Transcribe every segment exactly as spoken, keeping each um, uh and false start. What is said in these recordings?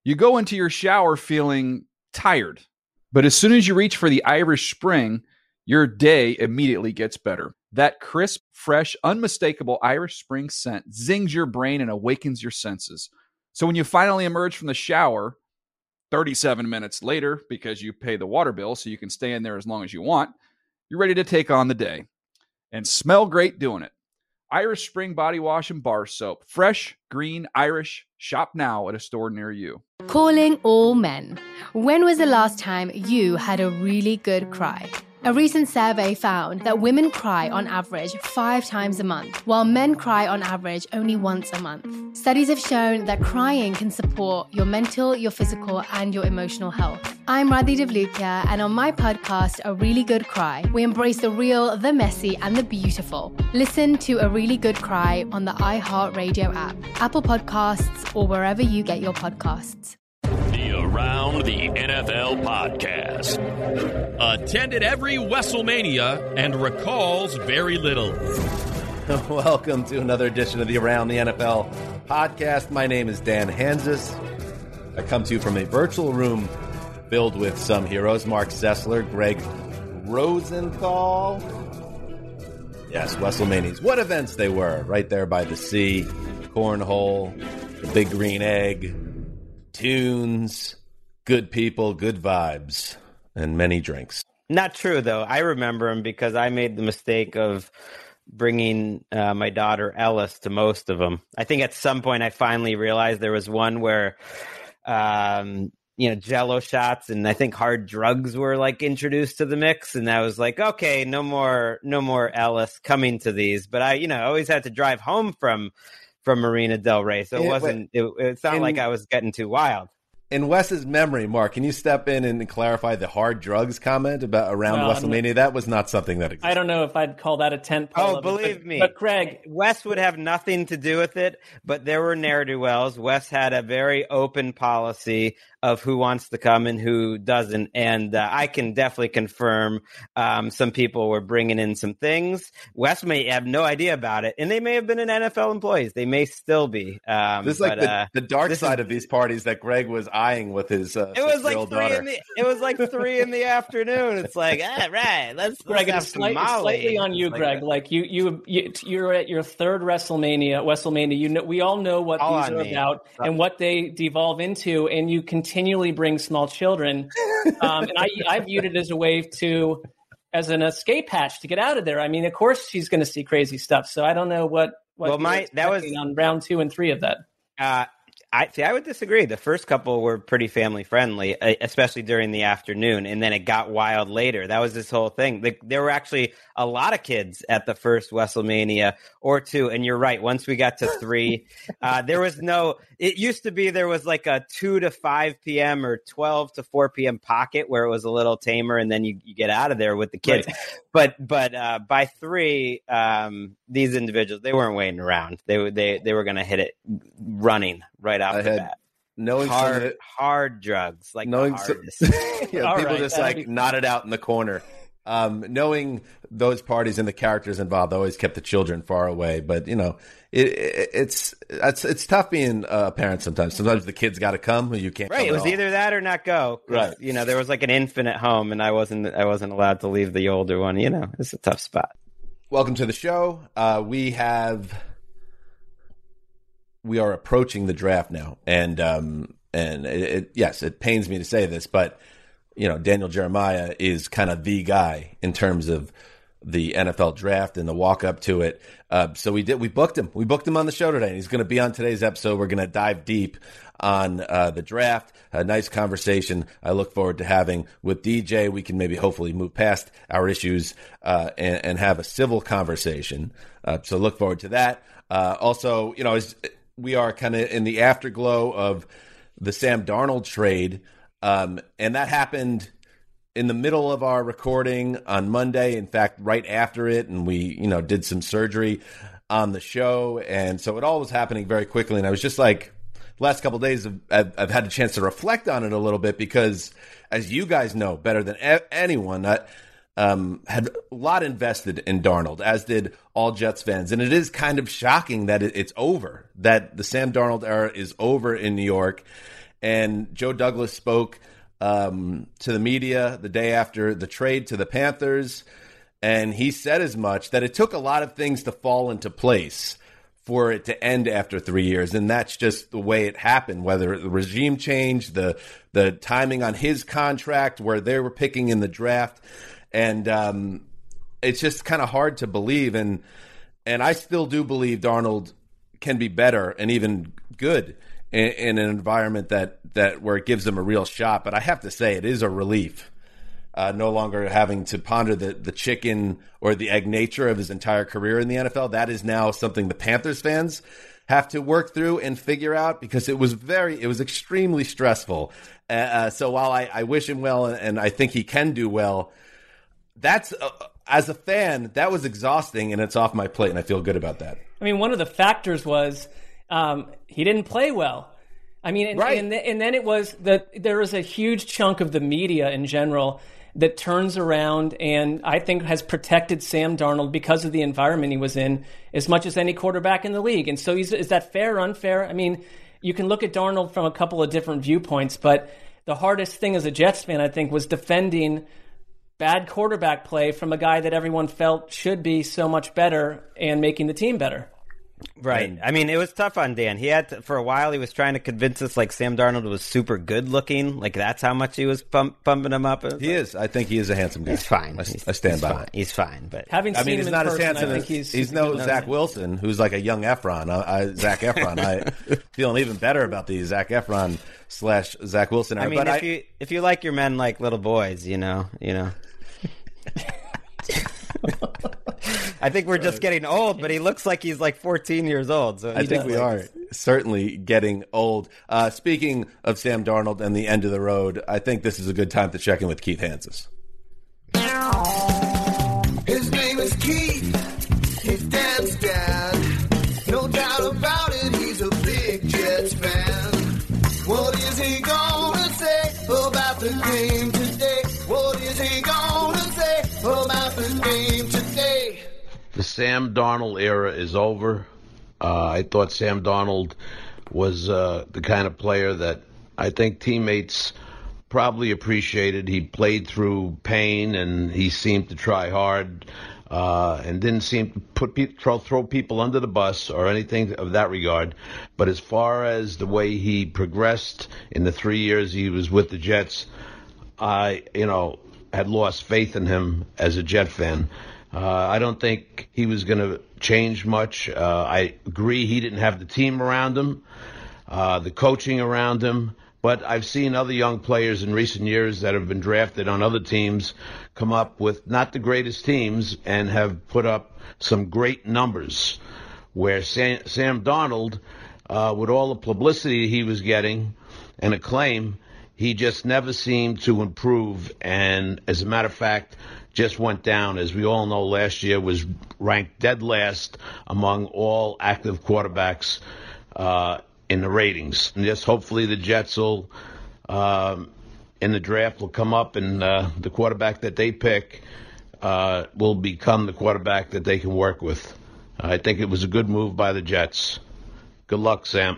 You go into your shower feeling tired, but as soon as you reach for the Irish Spring, your day immediately gets better. That crisp, fresh, unmistakable Irish Spring scent zings your brain and awakens your senses. So when you finally emerge from the shower, thirty-seven minutes later, because you pay the water bill so you can stay in there as long as you want, you're ready to take on the day. And smell great doing it. Irish Spring Body Wash and Bar Soap. Fresh, green, Irish. Shop now at a store near you. Calling all men. When was the last time you had a really good cry? A recent survey found that women cry on average five times a month, while men cry on average only once a month. Studies have shown that crying can support your mental, your physical, and your emotional health. I'm Radhi Devlukia, and on my podcast, A Really Good Cry, we embrace the real, the messy, and the beautiful. Listen to A Really Good Cry on the iHeartRadio app, Apple Podcasts, or wherever you get your podcasts. The Around the N F L podcast. Attended every WrestleMania and recalls very little. Welcome to another edition of the Around the N F L podcast. My name is Dan Hanzus. I come to you from a virtual room filled with some heroes. Mark Sessler, Greg Rosenthal. Yes, WrestleManias. What events they were. Right there by the sea. Cornhole. The Big Green Egg. Tunes, good people, good vibes, and many drinks. Not true, though. I remember them because I made the mistake of bringing uh, my daughter Ellis to most of them. I think at some point I finally realized there was one where, um, you know, Jello shots and I think hard drugs were like introduced to the mix, and I was like, okay, no more, no more Ellis coming to these. But I, you know, I always had to drive home from. from Marina Del Rey, so it wasn't. It, it sounded in, like I was getting too wild. In Wes's memory, Mark, can you step in and clarify the hard drugs comment about around well, WrestleMania? That was not something that existed. I don't know if I'd call that a tent pole. Oh, believe it, but, me. But Craig, Wes would have nothing to do with it, but there were ne'er-do-wells. Wes had a very open policy of who wants to come and who doesn't, and uh, I can definitely confirm um, some people were bringing in some things. Wes may have no idea about it, and they may have been an N F L employees. They may still be. Um, this is but, like the, uh, the dark side is, of these parties that Greg was eyeing with his uh, it was like three daughter. in the it was like three in the afternoon. It's like, ah, right, let's, Greg, let's have it's some slightly, Molly. slightly on you, like Greg. that. Like you, you, you, you're at your third WrestleMania. WrestleMania. You know, we all know what All these on are me. about and what they devolve into, and you continually bring small children. um, and I, I viewed it as a way to, as an escape hatch to get out of there. I mean, of course, she's going to see crazy stuff. So I don't know what. what Well, my that was on round two and three of that. Uh, I see. I would disagree. The first couple were pretty family friendly, especially during the afternoon, and then it got wild later. That was this whole thing. The, there were actually a lot of kids at the first WrestleMania or two, and you're right. Once we got to three, uh, there was no. It used to be there was like a two to five p.m. or twelve to four p.m. pocket where it was a little tamer, and then you, you get out of there with the kids. Right. But but uh, by three, um, these individuals they weren't waiting around. They they they were going to hit it running right off I the had, bat. Knowing hard, it, hard drugs, like knowing the so, hardest. yeah, All people right, just that'd like be- nodded out in the corner. Um, knowing those parties and the characters involved, I always kept the children far away. But you know, it, it, it's it's it's tough being a parent sometimes. Sometimes the kids got to come, you can't. Right, come it was at all. either that or not go. Right, you know, there was like an infant at home, and I wasn't I wasn't allowed to leave the older one. You know, it's a tough spot. Welcome to the show. Uh, we have we are approaching the draft now, and um, and it, it, yes, it pains me to say this, but you know, Daniel Jeremiah is kind of the guy in terms of the N F L draft and the walk up to it. Uh, so we did, we booked him. We booked him on the show today, and he's going to be on today's episode. We're going to dive deep on uh, the draft. A nice conversation I look forward to having with D J. We can maybe hopefully move past our issues uh, and, and have a civil conversation. Uh, so look forward to that. Uh, also, you know, as we are kind of in the afterglow of the Sam Darnold trade. Um, and that happened in the middle of our recording on Monday. In fact, right after it, and we, you know, did some surgery on the show. And so it all was happening very quickly. And I was just like, the last couple of days, I've, I've had a chance to reflect on it a little bit because, as you guys know better than a- anyone, I um, had a lot invested in Darnold, as did all Jets fans. And it is kind of shocking that it, it's over, that the Sam Darnold era is over in New York. And Joe Douglas spoke um, to the media the day after the trade to the Panthers, and he said as much, that it took a lot of things to fall into place for it to end after three years. And that's just the way it happened, whether the regime change, the the timing on his contract, where they were picking in the draft. And um, it's just kind of hard to believe. And and I still do believe Darnold can be better and even good in, in an environment that, that where it gives them a real shot. But I have to say, it is a relief. Uh, no longer having to ponder the, the chicken or the egg nature of his entire career in the N F L. That is now something the Panthers fans have to work through and figure out, because it was very, it was extremely stressful. Uh, so while I, I wish him well, and, and I think he can do well, that's, uh, as a fan, that was exhausting, and it's off my plate, and I feel good about that. I mean, one of the factors was um, he didn't play well. I mean, and, right. and, and then it was that there was a huge chunk of the media in general that turns around and I think has protected Sam Darnold because of the environment he was in as much as any quarterback in the league. And so he's, is that fair or unfair? I mean, you can look at Darnold from a couple of different viewpoints, but the hardest thing as a Jets fan, I think, was defending bad quarterback play from a guy that everyone felt should be so much better and making the team better. Right. I mean, it was tough on Dan. He had to, for a while, he was trying to convince us like Sam Darnold was super good looking. Like that's how much he was pump, pumping him up. He like, is. I think he is a handsome guy. He's fine. I, he's, I stand he's by fine. it. He's fine. But having I seen mean, him he's in not person, as handsome I think as he's, he's no Zach Wilson, who's like a young Efron. I, I, Zach Efron. I feeling even better about the Zach Efron slash Zach Wilson. I mean, but if I, you if you like your men like little boys, you know, you know. I think we're just getting old, but he looks like he's like fourteen years old. So I think we are certainly getting old. Uh, speaking of Sam Darnold and the end of the road, I think this is a good time to check in with Keith Hansis. His name is Keith. His dad's dad. No doubt about it, he's a big Jets fan. What is he gonna say about the game today? What is he gonna say about the game today? The Sam Darnold era is over. Uh, I thought Sam Darnold was uh, the kind of player that I think teammates probably appreciated. He played through pain, and he seemed to try hard, uh, and didn't seem to put pe- throw, throw people under the bus or anything of that regard. But as far as the way he progressed in the three years he was with the Jets, I, you know, had lost faith in him as a Jet fan. Uh, I don't think he was going to change much. Uh, I agree he didn't have the team around him, uh, the coaching around him. But I've seen other young players in recent years that have been drafted on other teams come up with not the greatest teams and have put up some great numbers. Where Sam, Sam Darnold, uh, with all the publicity he was getting and acclaim, he just never seemed to improve. And as a matter of fact, just went down. As we all know, last year was ranked dead last among all active quarterbacks uh, in the ratings. And just hopefully the Jets will, um, in the draft, will come up and uh, the quarterback that they pick uh, will become the quarterback that they can work with. I think it was a good move by the Jets. Good luck, Sam.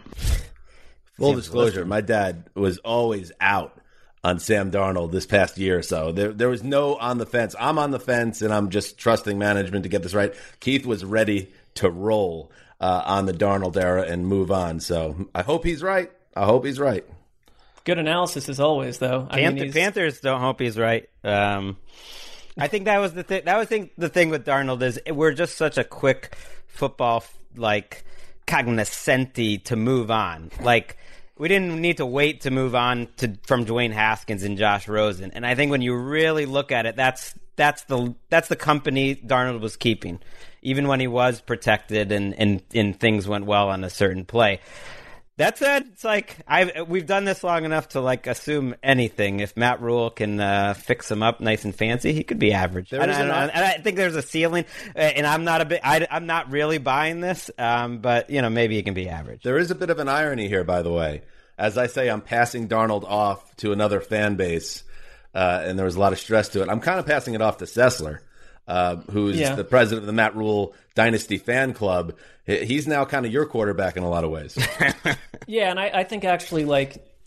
Full disclosure, my dad was always out on Sam Darnold this past year or so. There there was no on the fence. I'm on the fence, and I'm just trusting management to get this right. Keith was ready to roll uh, on the Darnold era and move on. So I hope he's right. I hope he's right. Good analysis as always, though. I Panther, mean, Panthers don't hope he's right. Um, I think that was the thing. That was thing, the thing with Darnold is we're just such a quick football like cognoscenti to move on. Like we didn't need to wait to move on to from Dwayne Haskins and Josh Rosen. And I think when you really look at it, that's that's the that's the company Darnold was keeping, even when he was protected and and, and things went well on a certain play. That said, it's like I've we've done this long enough to like assume anything. If Matt Rule can uh, fix him up nice and fancy, he could be average. And, and, and I think there's a ceiling, and I'm not a bit. I, I'm not really buying this, um, but you know maybe he can be average. There is a bit of an irony here, by the way. As I say, I'm passing Darnold off to another fan base, uh, and there was a lot of stress to it. I'm kind of passing it off to Sessler, uh, who's yeah. the president of the Matt Rule Dynasty fan club. He's now kind of your quarterback in a lot of ways. Yeah, and I, I think actually, like,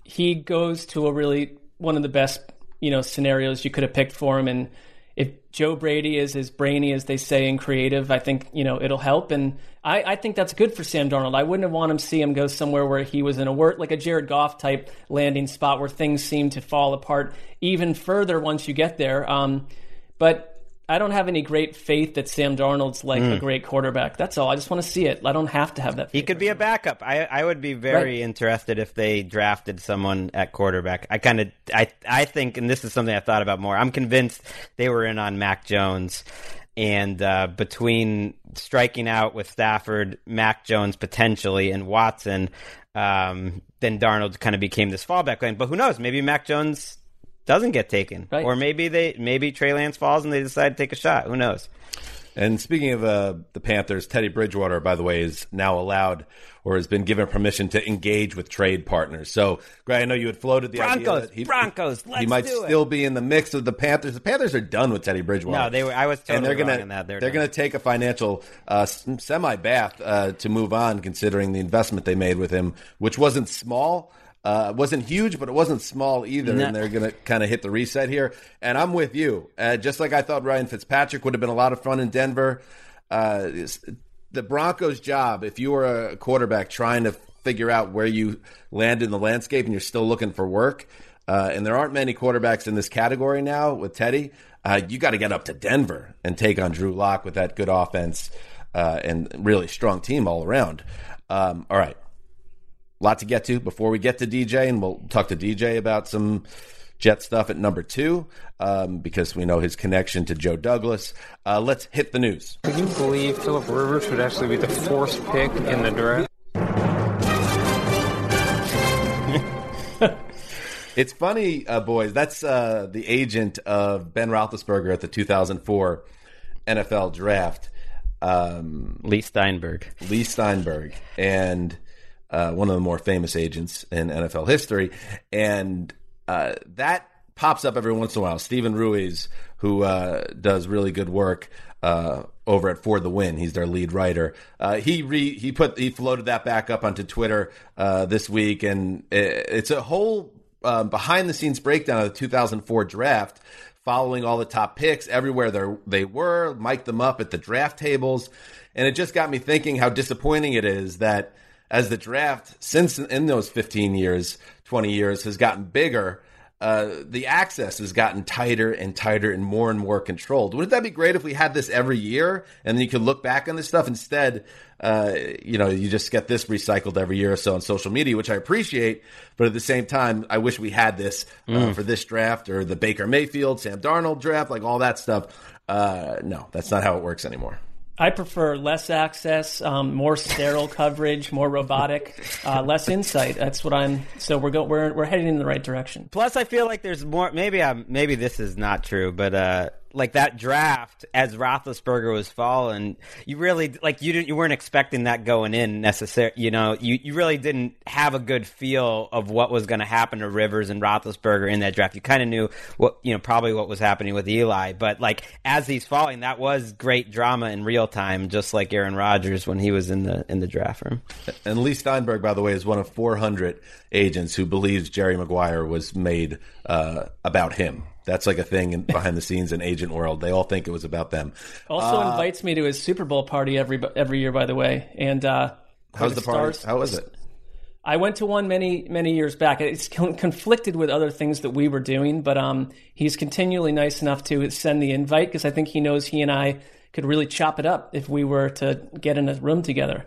he goes to a really one of the best, you know, scenarios you could have picked for him. And if Joe Brady is as brainy as they say and creative, I think, you know, it'll help. And I, I think that's good for Sam Darnold. I wouldn't have wanted him to see him go somewhere where he was in a work, like a Jared Goff type landing spot where things seem to fall apart even further once you get there. Um, but I don't have any great faith that Sam Darnold's like mm. a great quarterback. That's all. I just want to see it. I don't have to have that faith. He could be a backup. I, I would be very right. interested if they drafted someone at quarterback. I kind of, I, I think, and this is something I thought about more. I'm convinced they were in on Mac Jones, and uh, between striking out with Stafford, Mac Jones potentially, and Watson, um, then Darnold kind of became this fallback plan. But who knows? Maybe Mac Jones doesn't get taken, right. or maybe they maybe Trey Lance falls and they decide to take a shot. Who knows? And speaking of uh, the Panthers, Teddy Bridgewater, by the way, is now allowed or has been given permission to engage with trade partners. So, Greg, I know you had floated the Broncos, idea that he, Broncos, let's he might do still it. be in the mix of the Panthers. The Panthers are done with Teddy Bridgewater. No, they were. I was totally and they're gonna, wrong on that. They're, they're going to take a financial uh, semi-bath uh, to move on, considering the investment they made with him, which wasn't small. Uh, it wasn't huge, but it wasn't small either, no. and they're going to kind of hit the reset here. And I'm with you. Uh, just like I thought Ryan Fitzpatrick would have been a lot of fun in Denver. Uh, the Broncos' job, if you were a quarterback trying to figure out where you land in the landscape and you're still looking for work, uh, and there aren't many quarterbacks in this category now with Teddy, uh, you got to get up to Denver and take on Drew Lock with that good offense uh, and really strong team all around. Um, all right. Lot to get to before we get to D J, and we'll talk to D J about some Jet stuff at number two um, because we know his connection to Joe Douglas. Uh, let's hit the news. Can you believe Phillip Rivers would actually be the fourth pick in the draft? It's funny, uh, boys. That's uh, the agent of Ben Roethlisberger at the two thousand four N F L draft. Um, Lee Steinberg. Lee Steinberg. And uh, one of the more famous agents in N F L history. And uh, that pops up every once in a while. Steven Ruiz, who uh, does really good work uh, over at For the Win. He's their lead writer. Uh, he re, he put he floated that back up onto Twitter uh, this week, and it, it's a whole uh, behind-the-scenes breakdown of the two thousand four draft, following all the top picks everywhere they were, mic'd them up at the draft tables, and it just got me thinking how disappointing it is that as the draft, since in those fifteen years, twenty years, has gotten bigger, uh, the access has gotten tighter and tighter and more and more controlled. Wouldn't that be great if we had this every year and then you could look back on this stuff? Instead, uh, you know, you just get this recycled every year or so on social media, which I appreciate. But at the same time, I wish we had this uh, mm. for this draft or the Baker Mayfield, Sam Darnold draft, like all that stuff. Uh, no, that's not how it works anymore. I prefer less access, um, more sterile coverage, more robotic, uh, less insight. That's what I'm. So we're go, we're we're heading in the right direction. Plus, I feel like there's more. Maybe I'm. Maybe this is not true, but uh, like that draft as Roethlisberger was falling, you really like you didn't you weren't expecting that going in necessarily. You know, you, you really didn't have a good feel of what was going to happen to Rivers and Roethlisberger in that draft. You kind of knew what you know probably what was happening with Eli, but like as he's falling, that was great drama in real time, just like Aaron Rodgers when he was in the in the draft room. And Lee Steinberg, by the way, is one of four hundred agents who believes Jerry Maguire was made uh, about him. That's like a thing in, behind the scenes in agent world. They all think it was about them. Also uh, invites me to his Super Bowl party every every year, by the way. And uh, how's the party? How was it? I went to one many many years back. It's con- conflicted with other things that we were doing, but um, he's continually nice enough to send the invite because I think he knows he and I could really chop it up if we were to get in a room together.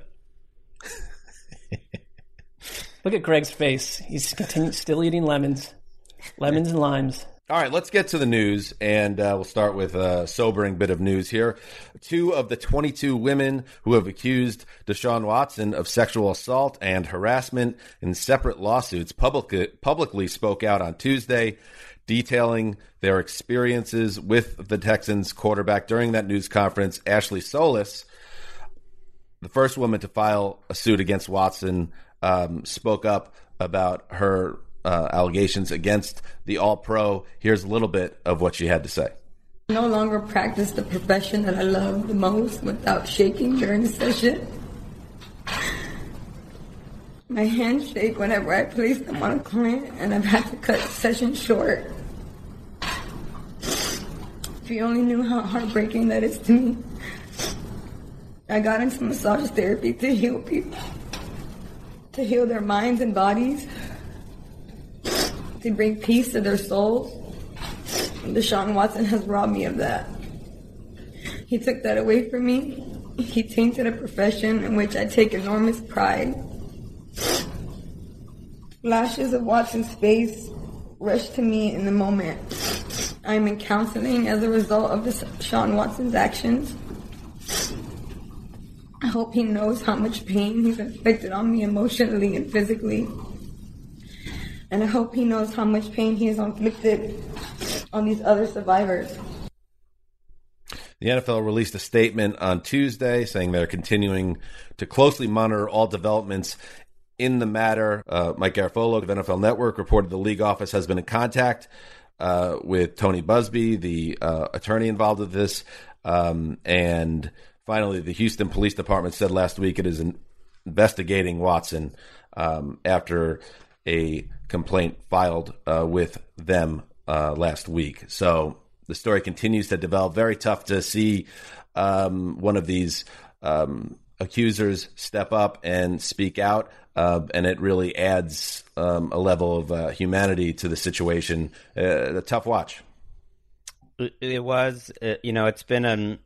Look at Greg's face. He's continu- still eating lemons. Lemons and limes. All right, let's get to the news, and uh, we'll start with a sobering bit of news here. Two of the twenty-two women who have accused Deshaun Watson of sexual assault and harassment in separate lawsuits publicly, publicly spoke out on Tuesday, detailing their experiences with the Texans quarterback. During that news conference, Ashley Solis, the first woman to file a suit against Watson, um, spoke up about her uh, allegations against the All-Pro. Here's a little bit of what she had to say. I no longer practice the profession that I love the most without shaking during the session. My hands shake whenever I place them on a client, and I've had to cut sessions short. If you only knew how heartbreaking that is to me. I got into massage therapy to heal people, to heal their minds and bodies, to bring peace to their souls. And Deshaun Watson has robbed me of that. He took that away from me. He tainted a profession in which I take enormous pride. Flashes of Watson's face rushed to me in the moment. I am in counseling as a result of Deshaun Watson's actions. I hope he knows how much pain he's inflicted on me emotionally and physically. And I hope he knows how much pain he has inflicted on these other survivors. The N F L released a statement on Tuesday saying they're continuing to closely monitor all developments in the matter. Uh, Mike Garafolo of N F L Network reported the league office has been in contact uh, with Tony Busby, the uh, attorney involved with this. Um, and finally, the Houston Police Department said last week it is in- investigating Watson um, after a complaint filed uh, with them uh, last week. So the story continues to develop. Very tough to see um, one of these um, accusers step up and speak out, uh, and it really adds um, a level of uh, humanity to the situation. Uh, a tough watch. It was, uh, you know, it's been an,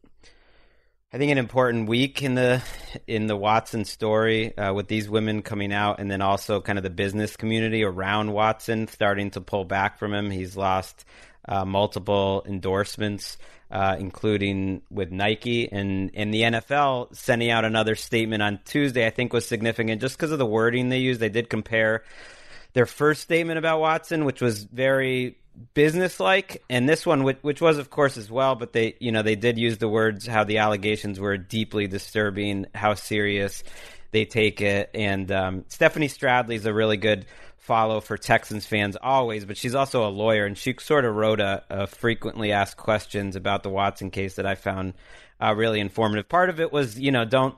I think, an important week in the in the Watson story uh, with these women coming out, and then also kind of the business community around Watson starting to pull back from him. He's lost uh, multiple endorsements, uh, including with Nike, and, and the N F L sending out another statement on Tuesday, I think was significant just because of the wording they used. They did compare their first statement about Watson, which was very business-like, and this one, which, which was, of course, as well, but they, you know, they did use the words how the allegations were deeply disturbing, how serious they take it, and um, Stephanie Stradley is a really good follow for Texans fans always, but she's also a lawyer, and she sort of wrote a, a frequently asked questions about the Watson case that I found uh, really informative. Part of it was, you know, don't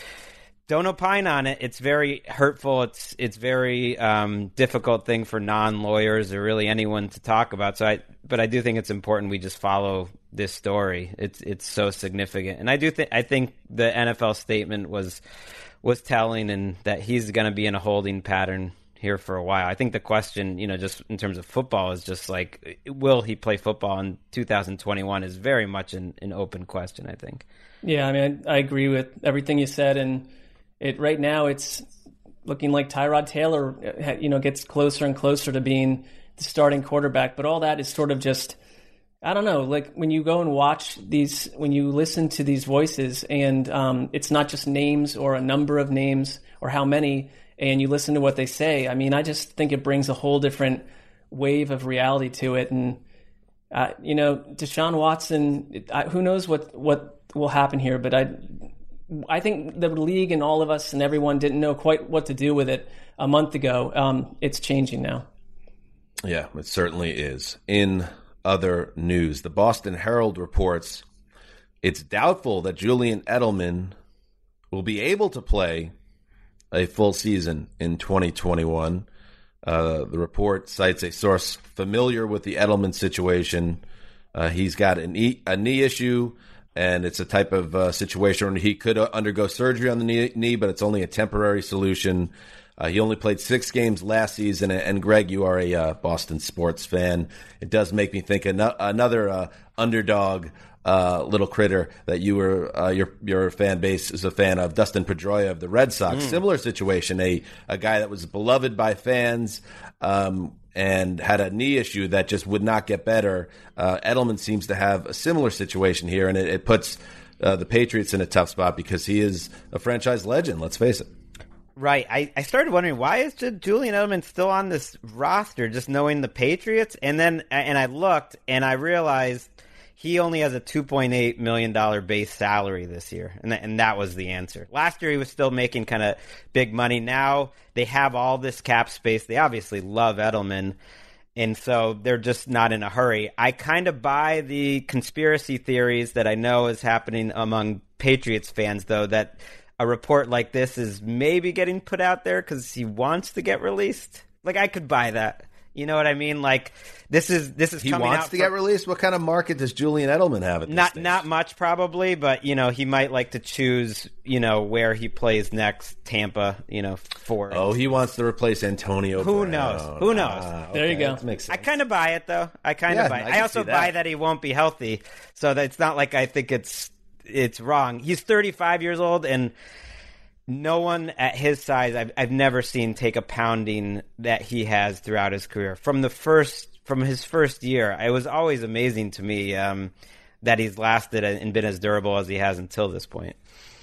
don't opine on it. It's very hurtful. It's it's very um, difficult thing for non-lawyers or really anyone to talk about. So I, but I do think it's important we just follow this story. It's it's so significant, and I do think I think the N F L statement was was telling, and that he's going to be in a holding pattern here for a while. I think the question, you know, just in terms of football, is just like, will he play football in two thousand twenty-one is very much an, an open question, I think. Yeah, I mean, I, I agree with everything you said, and it right now it's looking like Tyrod Taylor, you know, gets closer and closer to being the starting quarterback. But all that is sort of just, I don't know, like when you go and watch these, when you listen to these voices, and um, it's not just names or a number of names or how many, and you listen to what they say, I mean, I just think it brings a whole different wave of reality to it. And, uh, you know, Deshaun Watson, it, I, who knows what, what will happen here, but I I think the league and all of us and everyone didn't know quite what to do with it a month ago. Um, it's changing now. Yeah, it certainly is. In other news, the Boston Herald reports it's doubtful that Julian Edelman will be able to play a full season in twenty twenty-one. Uh, the report cites a source familiar with the Edelman situation. Uh, he's got a knee, a knee issue, and it's a type of uh, situation where he could uh, undergo surgery on the knee, knee, but it's only a temporary solution. Uh, he only played six games last season, and Greg, you are a uh, Boston sports fan. It does make me think an- another uh, underdog uh, little critter that you were uh, your your fan base is a fan of, Dustin Pedroia of the Red Sox. Mm. Similar situation, a a guy that was beloved by fans um, and had a knee issue that just would not get better. Uh, Edelman seems to have a similar situation here, and it, it puts uh, the Patriots in a tough spot because he is a franchise legend. Let's face it. Right. I, I started wondering, why is Julian Edelman still on this roster, just knowing the Patriots? And then and I looked, and I realized he only has a two point eight million dollars base salary this year, and, th- and that was the answer. Last year he was still making kind of big money. Now they have all this cap space. They obviously love Edelman, and so they're just not in a hurry. I kind of buy the conspiracy theories that I know is happening among Patriots fans, though, that a report like this is maybe getting put out there because he wants to get released. Like, I could buy that. You know what I mean? Like, this is this is he coming wants out to for, get released. What kind of market does Julian Edelman have at this not stage? not much probably, but you know he might like to choose you know where he plays next. Tampa, you know, for Oh, he wants to replace Antonio. Who Brown. knows? Who knows? Ah, There you okay, go. that makes I sense. kind of buy it though. I kind of Yeah, buy it. I I, can also see that. buy that he won't be healthy, so that it's not like I think it's it's wrong. He's thirty-five years old and. No one at his size I've I've never seen take a pounding that he has throughout his career. From the first from his first year, it was always amazing to me um, that he's lasted and been as durable as he has until this point.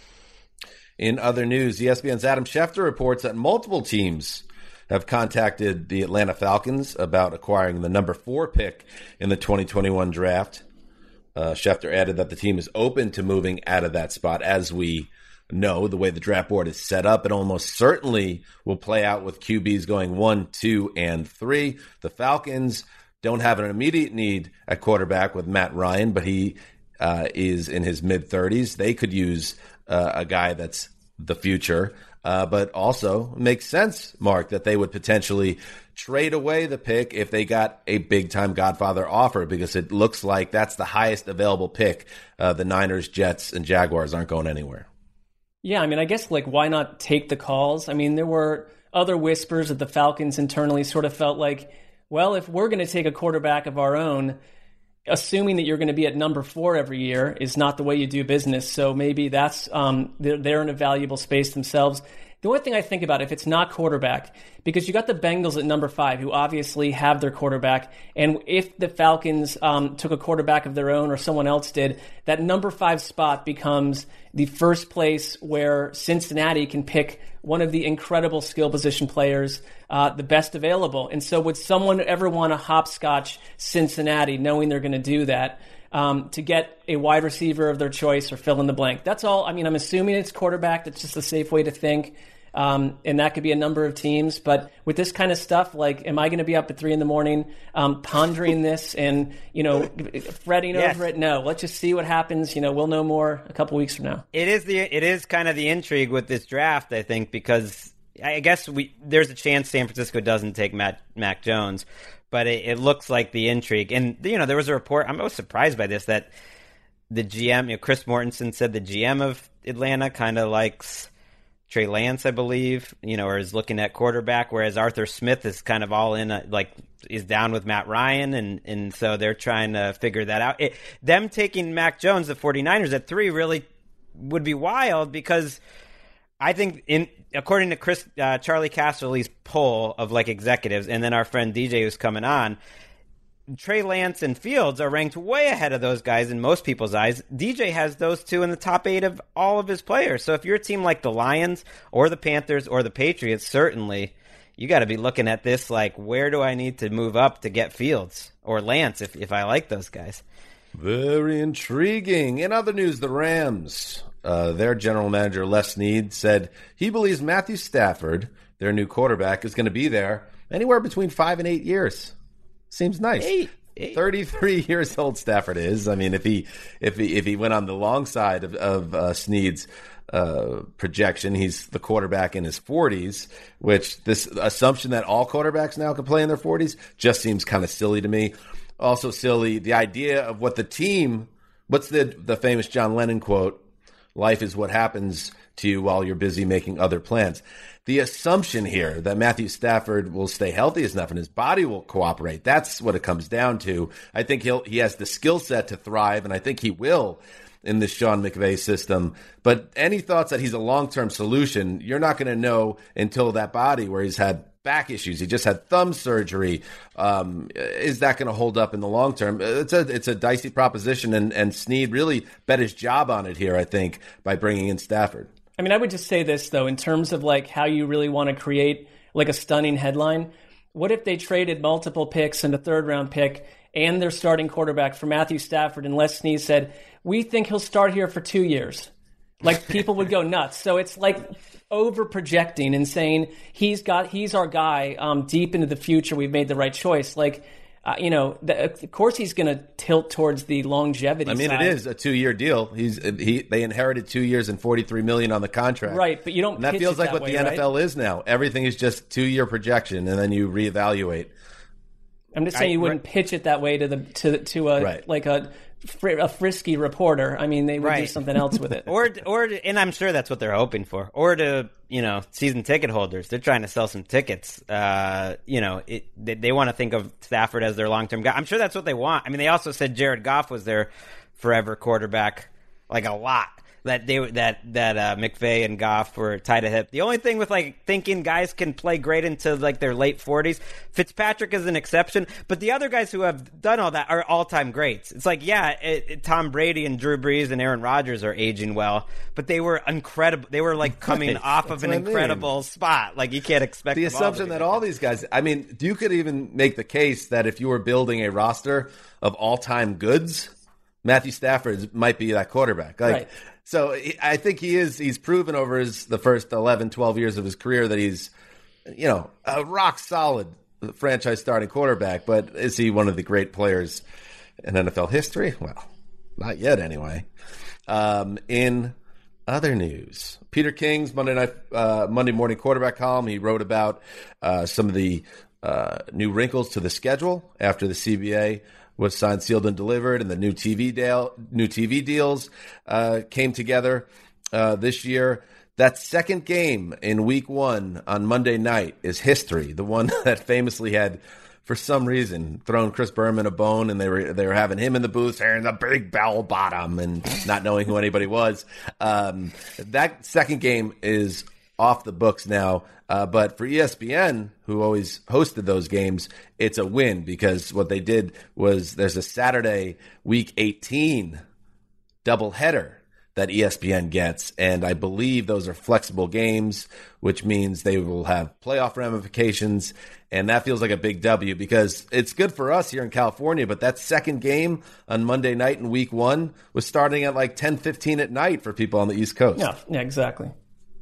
In other news, E S P N's Adam Schefter reports that multiple teams have contacted the Atlanta Falcons about acquiring the number four pick in the twenty twenty-one draft. Uh, Schefter added that the team is open to moving out of that spot. As we know, the way the draft board is set up, it almost certainly will play out with Q Bs going one, two, and three. The Falcons don't have an immediate need at quarterback with Matt Ryan, but he uh, is in his mid-thirties. They could use uh, a guy that's the future, uh, but also makes sense, Mark, that they would potentially trade away the pick if they got a big-time Godfather offer, because it looks like that's the highest available pick. Uh, the Niners, Jets, and Jaguars aren't going anywhere. Yeah, I mean, I guess, like, why not take the calls? I mean, there were other whispers that the Falcons internally sort of felt like, well, if we're going to take a quarterback of our own, assuming that you're going to be at number four every year is not the way you do business. So maybe that's um, they're, they're in a valuable space themselves. The only thing I think about, if it's not quarterback, because you got the Bengals at number five, who obviously have their quarterback, and if the Falcons um, took a quarterback of their own or someone else did, that number five spot becomes the first place where Cincinnati can pick one of the incredible skill position players, uh, the best available. And so would someone ever want to hopscotch Cincinnati, knowing they're going to do that? Um, to get a wide receiver of their choice or fill in the blank. That's all. I mean, I'm assuming it's quarterback. That's just a safe way to think. Um, and that could be a number of teams. But with this kind of stuff, like, am I going to be up at three in the morning um, pondering this and, you know, fretting Yes. over it? No. Let's just see what happens. You know, we'll know more a couple weeks from now. It is the it is kind of the intrigue with this draft, I think, because I guess we there's a chance San Francisco doesn't take Matt Mac Jones. But it, it looks like the intrigue. And, you know, there was a report, I'm most surprised by this, that the G M, you know, Chris Mortensen said the G M of Atlanta kind of likes Trey Lance, I believe, you know, or is looking at quarterback, whereas Arthur Smith is kind of all in, a, like, is down with Matt Ryan, and, and so they're trying to figure that out. It, them taking Mac Jones, the 49ers, at three really would be wild, because I think, in according to Chris uh, Charlie Casserly's poll of like executives, and then our friend D J who's coming on, Trey Lance and Fields are ranked way ahead of those guys in most people's eyes. D J has those two in the top eight of all of his players. So if you're a team like the Lions or the Panthers or the Patriots, certainly you got to be looking at this like, where do I need to move up to get Fields or Lance if if I like those guys? Very intriguing. In other news, the Rams, uh, their general manager, Les Snead, said he believes Matthew Stafford, their new quarterback, is going to be there anywhere between five and eight years. Seems nice. Eight. Eight. thirty-three years old Stafford is. I mean, if he if he if he went on the long side of, of uh, Snead's uh, projection, he's the quarterback in his forties, which this assumption that all quarterbacks now can play in their forties just seems kind of silly to me. Also silly, the idea of what the team, what's the the famous John Lennon quote, life is what happens to you while you're busy making other plans. The assumption here that Matthew Stafford will stay healthy enough and his body will cooperate, that's what it comes down to. I think he'll he has the skill set to thrive, and I think he will in this Sean McVay system. But any thoughts that he's a long-term solution, you're not going to know until that body where he's had back issues. He just had thumb surgery. Um, is that going to hold up in the long term? It's a it's a dicey proposition, and, and Snead really bet his job on it here, I think, by bringing in Stafford. I mean, I would just say this, though, in terms of like how you really want to create like a stunning headline. What if they traded multiple picks and a third round pick and their starting quarterback for Matthew Stafford, and Les Snead said, we think he'll start here for two years? Like, people would go nuts. So it's like over projecting and saying he's got he's our guy um, deep into the future. We've made the right choice. Like, Uh, you know, the, of course he's going to tilt towards the longevity I mean, side. it is a two-year deal. He's he. They inherited two years and forty-three million dollars on the contract. Right, but you don't And that pitch feels it like that what way, the N F L right? is now. Everything is just two-year projection, and then you reevaluate. I'm just saying I- you wouldn't pitch it that way to the to to a Right. like a fr- a frisky reporter. I mean, they would do Right. something else with it. or or and I'm sure that's what they're hoping for. Or to you know season ticket holders, they're trying to sell some tickets. Uh, you know, it, they, they want to think of Stafford as their long term guy. I'm sure that's what they want. I mean, they also said Jared Goff was their forever quarterback, like a lot. That they that that uh, McVay and Goff were tied at hip. The only thing with like thinking guys can play great into like their late forties, Fitzpatrick is an exception. But the other guys who have done all that are all time greats. It's like yeah, it, it, Tom Brady and Drew Brees and Aaron Rodgers are aging well, but they were incredible. They were like coming Right. off of That's an what I mean. incredible spot. Like you can't expect The them all to assumption be that that all good. these guys, I mean, you could even make the case that if you were building a roster of all-time goods, Matthew Stafford might be that quarterback. Like, Right. So he- I think he is. He's proven over his the first eleven, twelve years of his career that he's, you know, a rock solid franchise starting quarterback. But is he one of the great players in N F L history? Well, not yet, anyway. Um, in other news, Peter King's Monday night, uh, Monday morning quarterback column. He wrote about uh, some of the uh, new wrinkles to the schedule after the C B A was signed, sealed, and delivered, and the new T V deal, new T V deals uh, came together uh, this year. That second game in Week One on Monday night is history. The one that famously had, for some reason, thrown Chris Berman a bone, and they were they were having him in the booth saying the big bell bottom and not knowing who anybody was. Um, that second game is off the books now. Uh, but for E S P N, who always hosted those games, it's a win because what they did was there's a Saturday Week eighteen doubleheader that E S P N gets, and I believe those are flexible games, which means they will have playoff ramifications, and that feels like a big W because it's good for us here in California, but that second game on Monday night in Week One was starting at like ten fifteen at night for people on the East Coast. Yeah, yeah, exactly.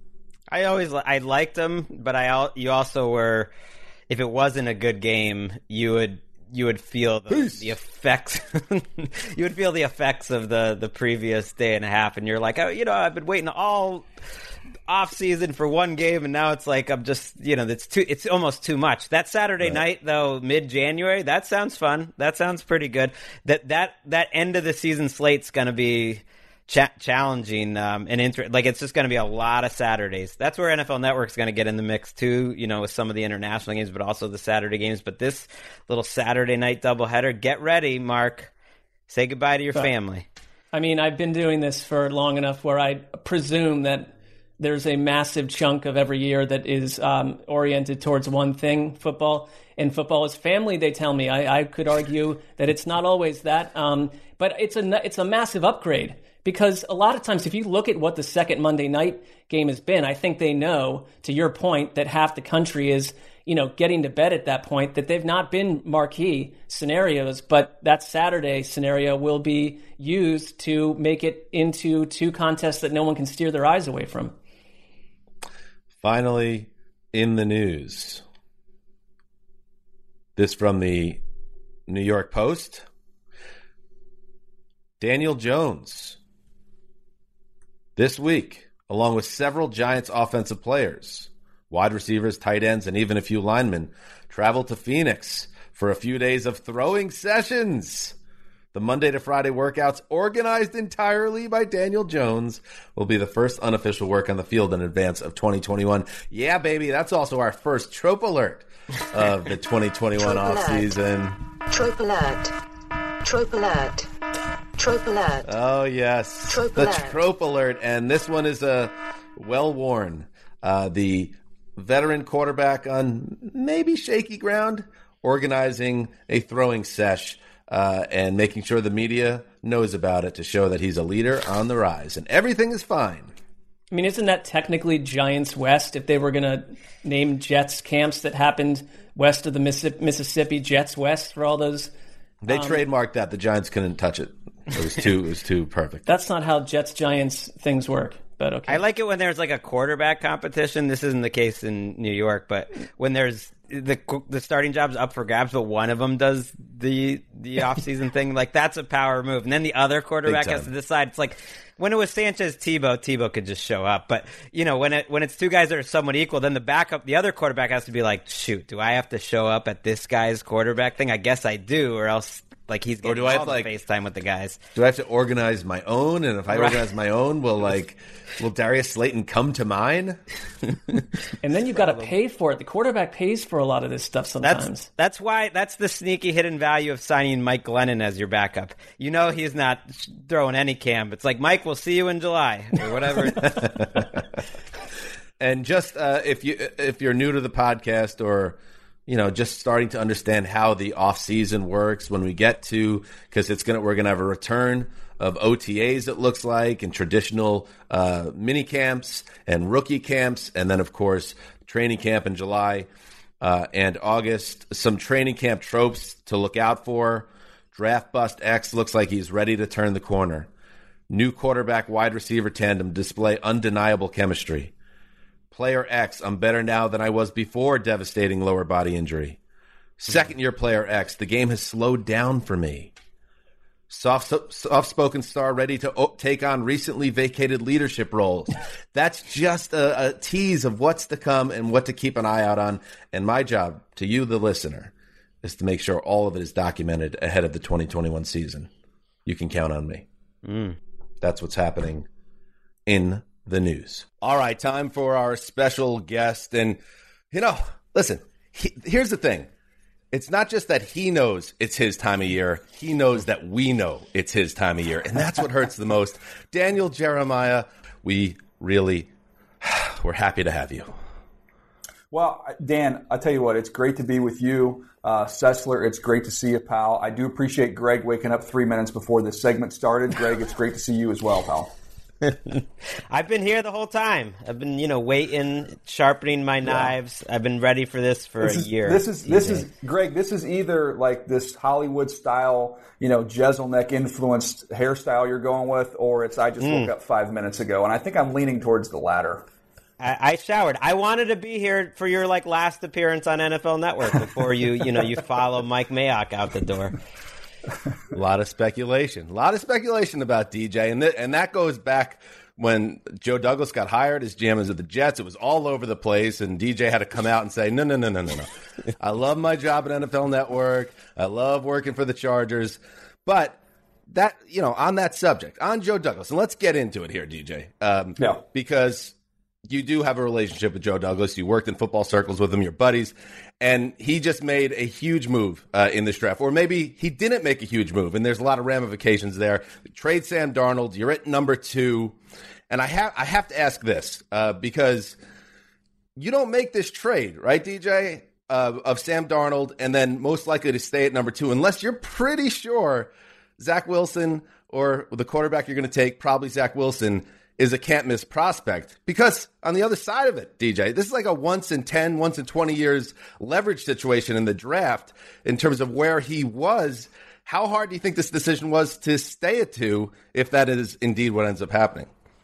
I always li- I liked them, but I al- you also were, if it wasn't a good game, you would you would feel the, the effects. You would feel the effects of the the previous day and a half, and you're like, oh, you know, I've been waiting all off season for one game, and now it's like I'm just, you know, it's too, it's almost too much. That Saturday Right. night though, mid January, that sounds fun. That sounds pretty good. That that that end of the season slate's gonna be Cha- challenging um, and inter- like it's just going to be a lot of Saturdays. That's where N F L Network's going to get in the mix too, you know, with some of the international games, but also the Saturday games. But this little Saturday night doubleheader, get ready, Mark. Say goodbye to your But- family. I mean, I've been doing this for long enough where I presume that there's a massive chunk of every year that is um, oriented towards one thing, football. And football is family, they tell me. I, I could argue that it's not always that. Um, but it's a, it's a massive upgrade. Because a lot of times, if you look at what the second Monday night game has been, I think they know, to your point, that half the country is, you know, getting to bed at that point, that they've not been marquee scenarios, but that Saturday scenario will be used to make it into two contests that no one can steer their eyes away from. Finally, in the news, this from the New York Post. Daniel Jones, this week, along with several Giants offensive players, wide receivers, tight ends, and even a few linemen, traveled to Phoenix for a few days of throwing sessions. The Monday to Friday workouts, organized entirely by Daniel Jones, will be the first unofficial work on the field in advance of twenty twenty-one. Yeah, baby, that's also our first trope alert of the twenty twenty-one Trope alert. offseason. Trope alert. Trope alert. Trope alert. Oh, yes. Trope the alert. trope alert. And this one is uh, well-worn. Uh, the veteran quarterback on maybe shaky ground, organizing a throwing sesh uh, and making sure the media knows about it to show that he's a leader on the rise. And everything is fine. I mean, isn't that technically Giants West if they were going to name Jets camps that happened west of the Missi- Mississippi, Jets West for all those? They Um, trademarked that. The Giants couldn't touch it. It was too, it was too perfect. That's not how Jets Giants things work, but okay. I like it when there's like a quarterback competition. This isn't the case in New York, but when there's the the starting job's up for grabs, but one of them does the the offseason thing. Like, that's a power move. And then the other quarterback has to decide. It's like when it was Sanchez Tebow, Tebow could just show up. But, you know, when it when it's two guys that are somewhat equal, then the backup, the other quarterback has to be like, shoot, do I have to show up at this guy's quarterback thing? I guess I do, or else. Like, he's getting or do I have all to, the like, FaceTime with the guys. Do I have to organize my own? And if I Right. organize my own, will like will Darius Slayton come to mine? And then you've got to pay for it. The quarterback pays for a lot of this stuff sometimes. That's that's why that's the sneaky hidden value of signing Mike Glennon as your backup. You know he's not throwing any camp. It's like, Mike, we'll see you in July or whatever. And just uh, if you if you're new to the podcast, or you know, just starting to understand how the off season works when we get to, because it's gonna we're gonna have a return of O T As, it looks like, and traditional uh, mini camps and rookie camps, and then of course training camp in July uh, and August. Some training camp tropes to look out for. Draft Bust X looks like he's ready to turn the corner. New quarterback wide receiver tandem display undeniable chemistry. Player X, I'm better now than I was before devastating lower body injury. Second year player X, the game has slowed down for me. Soft, soft-spoken star ready to o- take on recently vacated leadership roles. That's just a, a tease of what's to come and what to keep an eye out on. And my job, to you, the listener, is to make sure all of it is documented ahead of the twenty twenty-one season. You can count on me. Mm. That's what's happening in the news. All right, time for our special guest. And, you know, listen, he, here's the thing. It's not just that he knows it's his time of year. He knows that we know it's his time of year. And that's what hurts the most. Daniel Jeremiah, we really, we're happy to have you. Well, Dan, I'll tell you what, it's great to be with you. Uh, Sessler, it's great to see you, pal. I do appreciate Greg waking up three minutes before this segment started. Greg, it's great to see you as well, pal. I've been here the whole time. I've been, you know, waiting, sharpening my knives. Yeah. I've been ready for this for this a is, year. This is D J. This is Greg. This is either like this Hollywood style, you know, Jeselnik influenced hairstyle you're going with, or it's I just mm. woke up five minutes ago, and I think I'm leaning towards the latter. I, I showered. I wanted to be here for your like last appearance on N F L Network before you, you know, you follow Mike Mayock out the door. A lot of speculation. A lot of speculation about D J. And, th- and that goes back when Joe Douglas got hired as G M of the Jets. It was all over the place, and D J had to come out and say, no, no, no, no, no, no. I love my job at N F L Network. I love working for the Chargers. But that, you know, on that subject, on Joe Douglas, and let's get into it here, D J. Um, yeah. Because you do have a relationship with Joe Douglas. You worked in football circles with him, your buddies. And he just made a huge move uh, in this draft. Or maybe he didn't make a huge move, and there's a lot of ramifications there. Trade Sam Darnold. You're at number two. And I have I have to ask this, uh, because you don't make this trade, right, D J, uh, of Sam Darnold, and then most likely to stay at number two, unless you're pretty sure Zach Wilson, or the quarterback you're going to take, probably Zach Wilson, is a can't-miss prospect. Because on the other side of it, D J, this is like a once in ten, once in twenty years leverage situation in the draft in terms of where he was. How hard do you think this decision was to stay at two, if that is indeed what ends up happening?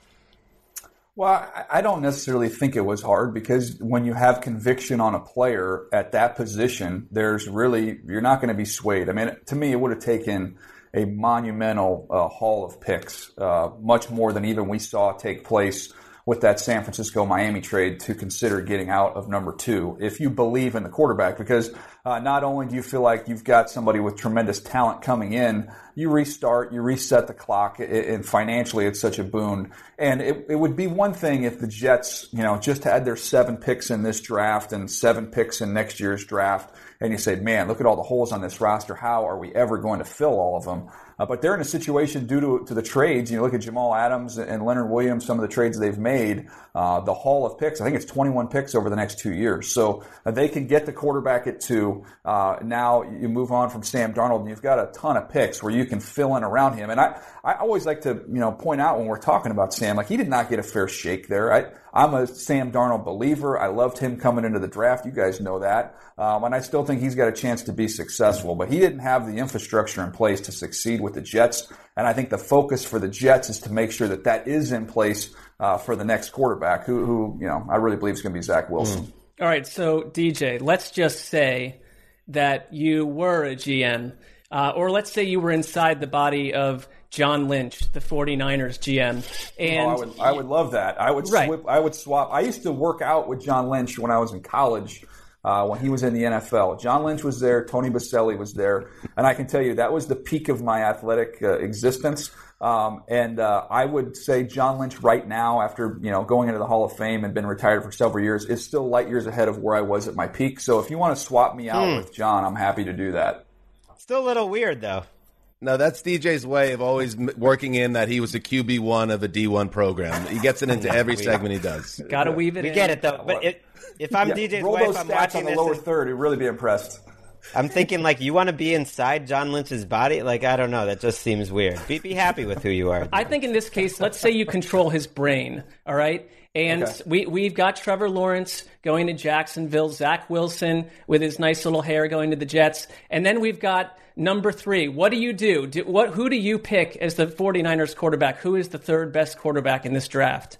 Well, I don't necessarily think it was hard, because when you have conviction on a player at that position, there's really, you're not going to be swayed. I mean, to me, it would have taken a monumental uh, haul of picks, uh, much more than even we saw take place with that San Francisco-Miami trade, to consider getting out of number two, if you believe in the quarterback. Because uh, not only do you feel like you've got somebody with tremendous talent coming in, you restart, you reset the clock, and financially it's such a boon. And it, it would be one thing if the Jets, you know, just had their seven picks in this draft and seven picks in next year's draft, and you say, man, look at all the holes on this roster. How are we ever going to fill all of them? Uh, but they're in a situation due to, to the trades. You look at Jamal Adams and Leonard Williams, some of the trades they've made, uh, the haul of picks, I think it's twenty-one picks over the next two years. So uh, they can get the quarterback at two. Uh, now you move on from Sam Darnold, and you've got a ton of picks where you can fill in around him. And I, I always like to, you know, point out when we're talking about Sam, like, he did not get a fair shake there. I, I'm a Sam Darnold believer. I loved him coming into the draft. You guys know that. Um, and I still think he's got a chance to be successful. But he didn't have the infrastructure in place to succeed with the Jets. And I think the focus for the Jets is to make sure that that is in place uh, for the next quarterback, who, who, you know, I really believe is going to be Zach Wilson. Mm. All right, so D J, let's just say that you were a G M, uh, or let's say you were inside the body of John Lynch, the 49ers G M. And oh, I would, I would love that. I would, right. swip, I would swap. I used to work out with John Lynch when I was in college, uh, when he was in the N F L. John Lynch was there. Tony Baselli was there. And I can tell you that was the peak of my athletic uh, existence. Um, and uh, I would say John Lynch right now, after you know going into the Hall of Fame and been retired for several years, is still light years ahead of where I was at my peak. So if you want to swap me out hmm. with John, I'm happy to do that. Still a little weird, though. No, that's D J's way of always m- working in that he was a Q B one of a D one program. He gets it into every segment he does. Got to weave it we in. We get it, though. But it, if I'm yeah, D J's roll wife, those I'm stats watching on the this lower and, third. You'd really be impressed. I'm thinking, like, you want to be inside John Lynch's body? Like, I don't know. That just seems weird. Be, be happy with who you are. I think in this case, let's say you control his brain, all right? And okay. we, we've got Trevor Lawrence going to Jacksonville, Zach Wilson with his nice little hair going to the Jets. And then we've got number three. What do you do? do what? Who do you pick as the 49ers quarterback? Who is the third best quarterback in this draft?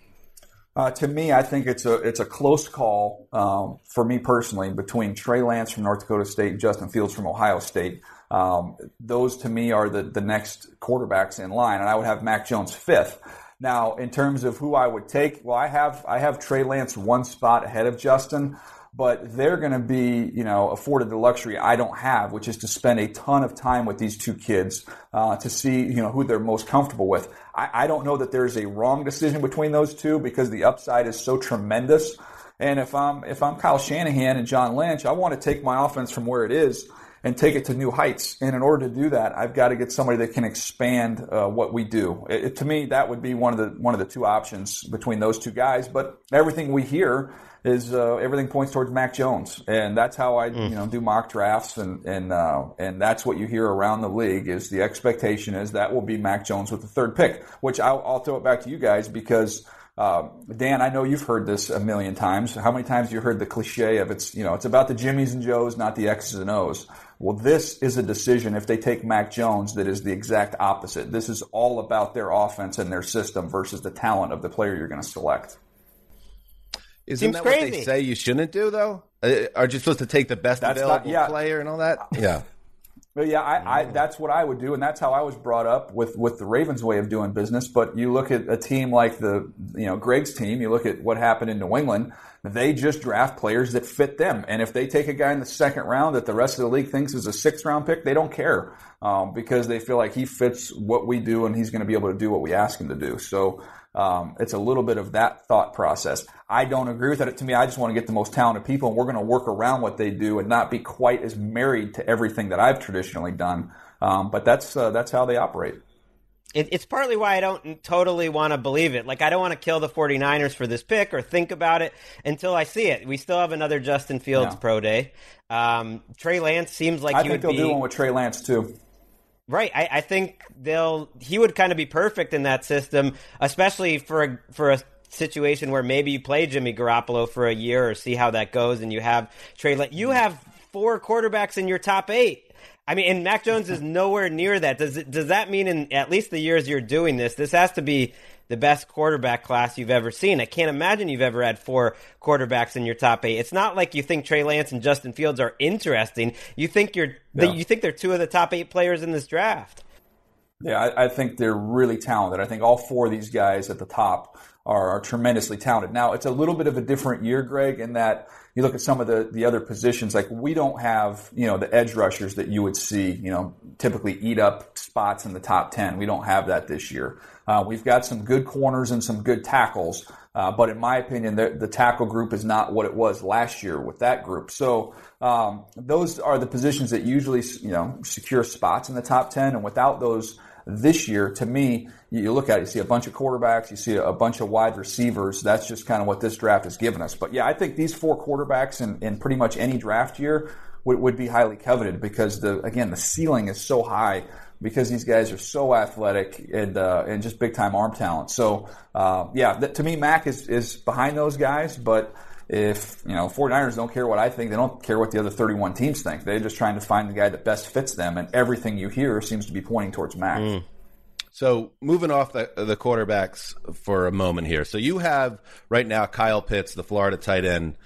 Uh, to me, I think it's a it's a close call um, for me personally between Trey Lance from North Dakota State and Justin Fields from Ohio State. Um, those to me are the, the next quarterbacks in line, and I would have Mac Jones fifth. Now, in terms of who I would take, well, I have I have Trey Lance one spot ahead of Justin, but they're going to be, you know, afforded the luxury I don't have, which is to spend a ton of time with these two kids uh, to see, you know, who they're most comfortable with. I, I don't know that there's a wrong decision between those two because the upside is so tremendous. And if I'm if I'm Kyle Shanahan and John Lynch, I want to take my offense from where it is and take it to new heights. And in order to do that, I've got to get somebody that can expand uh, what we do. It, it, to me, that would be one of the one of the two options between those two guys. But everything we hear is uh, everything points towards Mac Jones, and that's how I mm. you know do mock drafts, and and uh, and that's what you hear around the league. Is the expectation is that will be Mac Jones with the third pick, which I'll, I'll throw it back to you guys because. Uh, Dan, I know you've heard this a million times. How many times have you heard the cliche of it's, you know, it's about the Jimmies and Joes, not the X's and O's. Well, this is a decision, if they take Mac Jones, that is the exact opposite. This is all about their offense and their system versus the talent of the player you're going to select. Isn't Seems that crazy. what they say you shouldn't do, though? Uh, aren't you supposed to take the best That's available not, yeah. player and all that? Yeah. But yeah, I, I, that's what I would do, and that's how I was brought up with, with the Ravens' way of doing business. But you look at a team like the, you know, Greg's team. You look at what happened in New England. They just draft players that fit them, and if they take a guy in the second round that the rest of the league thinks is a sixth round pick, they don't care um, because they feel like he fits what we do, and he's going to be able to do what we ask him to do. So. Um, it's a little bit of that thought process. I don't agree with it. To me, I just want to get the most talented people, and we're going to work around what they do and not be quite as married to everything that I've traditionally done. Um, but that's uh, that's how they operate. It, it's partly why I don't totally want to believe it. Like, I don't want to kill the 49ers for this pick or think about it until I see it. We still have another Justin Fields yeah. pro day. Um, Trey Lance seems like I he think would they'll be... do one with Trey Lance, too. Right, I, I think they'll. He would kind of be perfect in that system, especially for a, for a situation where maybe you play Jimmy Garoppolo for a year or see how that goes, and you have Trey. Lance. You have four quarterbacks in your top eight. I mean, and Mac Jones is nowhere near that. Does it, does that mean in at least the years you're doing this, this has to be the best quarterback class you've ever seen? I can't imagine you've ever had four quarterbacks in your top eight. It's not like you think Trey Lance and Justin Fields are interesting. You think you're yeah. you think they're two of the top eight players in this draft. Yeah, I, I think they're really talented. I think all four of these guys at the top are, are tremendously talented. Now, it's a little bit of a different year, Greg, in that you look at some of the, the other positions. Like, we don't have, you know, the edge rushers that you would see, you know, typically eat up spots in the top ten. We don't have that this year. Uh, we've got some good corners and some good tackles, uh, but in my opinion, the, the tackle group is not what it was last year with that group. So um, those are the positions that usually, you know, secure spots in the top ten, and without those this year, to me, you look at it, you see a bunch of quarterbacks, you see a bunch of wide receivers. That's just kind of what this draft has given us. But yeah, I think these four quarterbacks in, in pretty much any draft year would, would be highly coveted because, the again, the ceiling is so high because these guys are so athletic and uh, and just big-time arm talent. So, uh, yeah, that, to me, Mac is, is behind those guys, but if, you know, 49ers don't care what I think, they don't care what the other thirty-one teams think. They're just trying to find the guy that best fits them, and everything you hear seems to be pointing towards Mac. Mm. So moving off the, the quarterbacks for a moment here. So you have right now Kyle Pitts, the Florida tight end.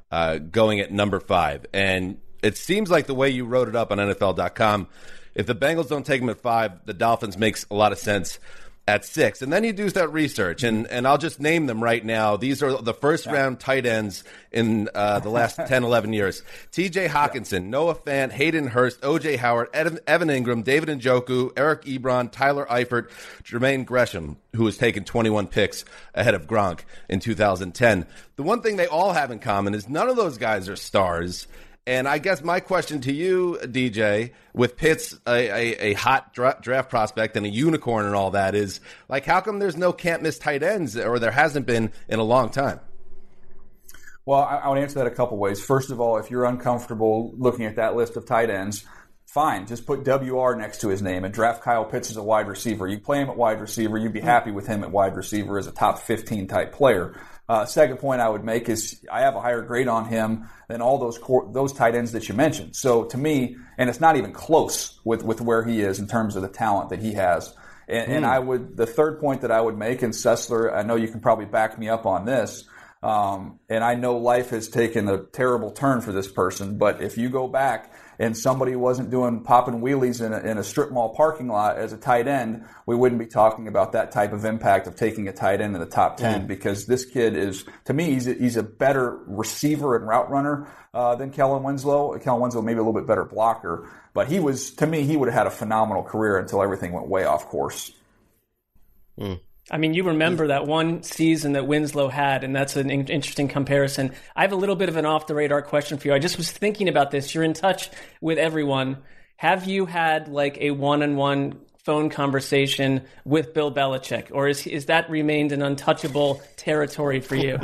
uh, going at number five. And it seems like the way you wrote it up on N F L dot com, if the Bengals don't take him at five, the Dolphins makes a lot of sense at six. And then you do that research, and, and I'll just name them right now. These are the first-round tight ends in uh, the last ten, eleven years. T J Hawkinson, yeah. Noah Fant, Hayden Hurst, O J Howard, Ed, Evan Ingram, David Njoku, Eric Ebron, Tyler Eifert, Jermaine Gresham, who was taken twenty-one picks ahead of Gronk in two thousand ten. The one thing they all have in common is none of those guys are stars. And I guess my question to you, D J, with Pitts a, a, a hot dra- draft prospect and a unicorn and all that, is like, how come there's no can't miss tight ends, or there hasn't been in a long time? Well, I, I would answer that a couple ways. First of all, if you're uncomfortable looking at that list of tight ends, fine, just put W R next to his name and draft Kyle Pitts as a wide receiver. You play him at wide receiver, you'd be happy with him at wide receiver as a top fifteen type player. Uh, second point I would make is I have a higher grade on him than all those core, those tight ends that you mentioned. So to me, and it's not even close with, with where he is in terms of the talent that he has. And, mm. and I would, the third point that I would make, and Sessler, I know you can probably back me up on this, um, and I know life has taken a terrible turn for this person, but if you go back and somebody wasn't doing popping wheelies in a, in a strip mall parking lot as a tight end, we wouldn't be talking about that type of impact of taking a tight end in the top ten, mm. because this kid is, to me, he's a, he's a better receiver and route runner uh, than Kellen Winslow. Kellen Winslow maybe a little bit better blocker, but he was, to me, he would have had a phenomenal career until everything went way off course. Mm. I mean, you remember that one season that Winslow had, and that's an in- interesting comparison. I have a little bit of an off-the-radar question for you. I just was thinking about this. You're in touch with everyone. Have you had like a one-on-one phone conversation with Bill Belichick, or is is that remained an untouchable territory for you?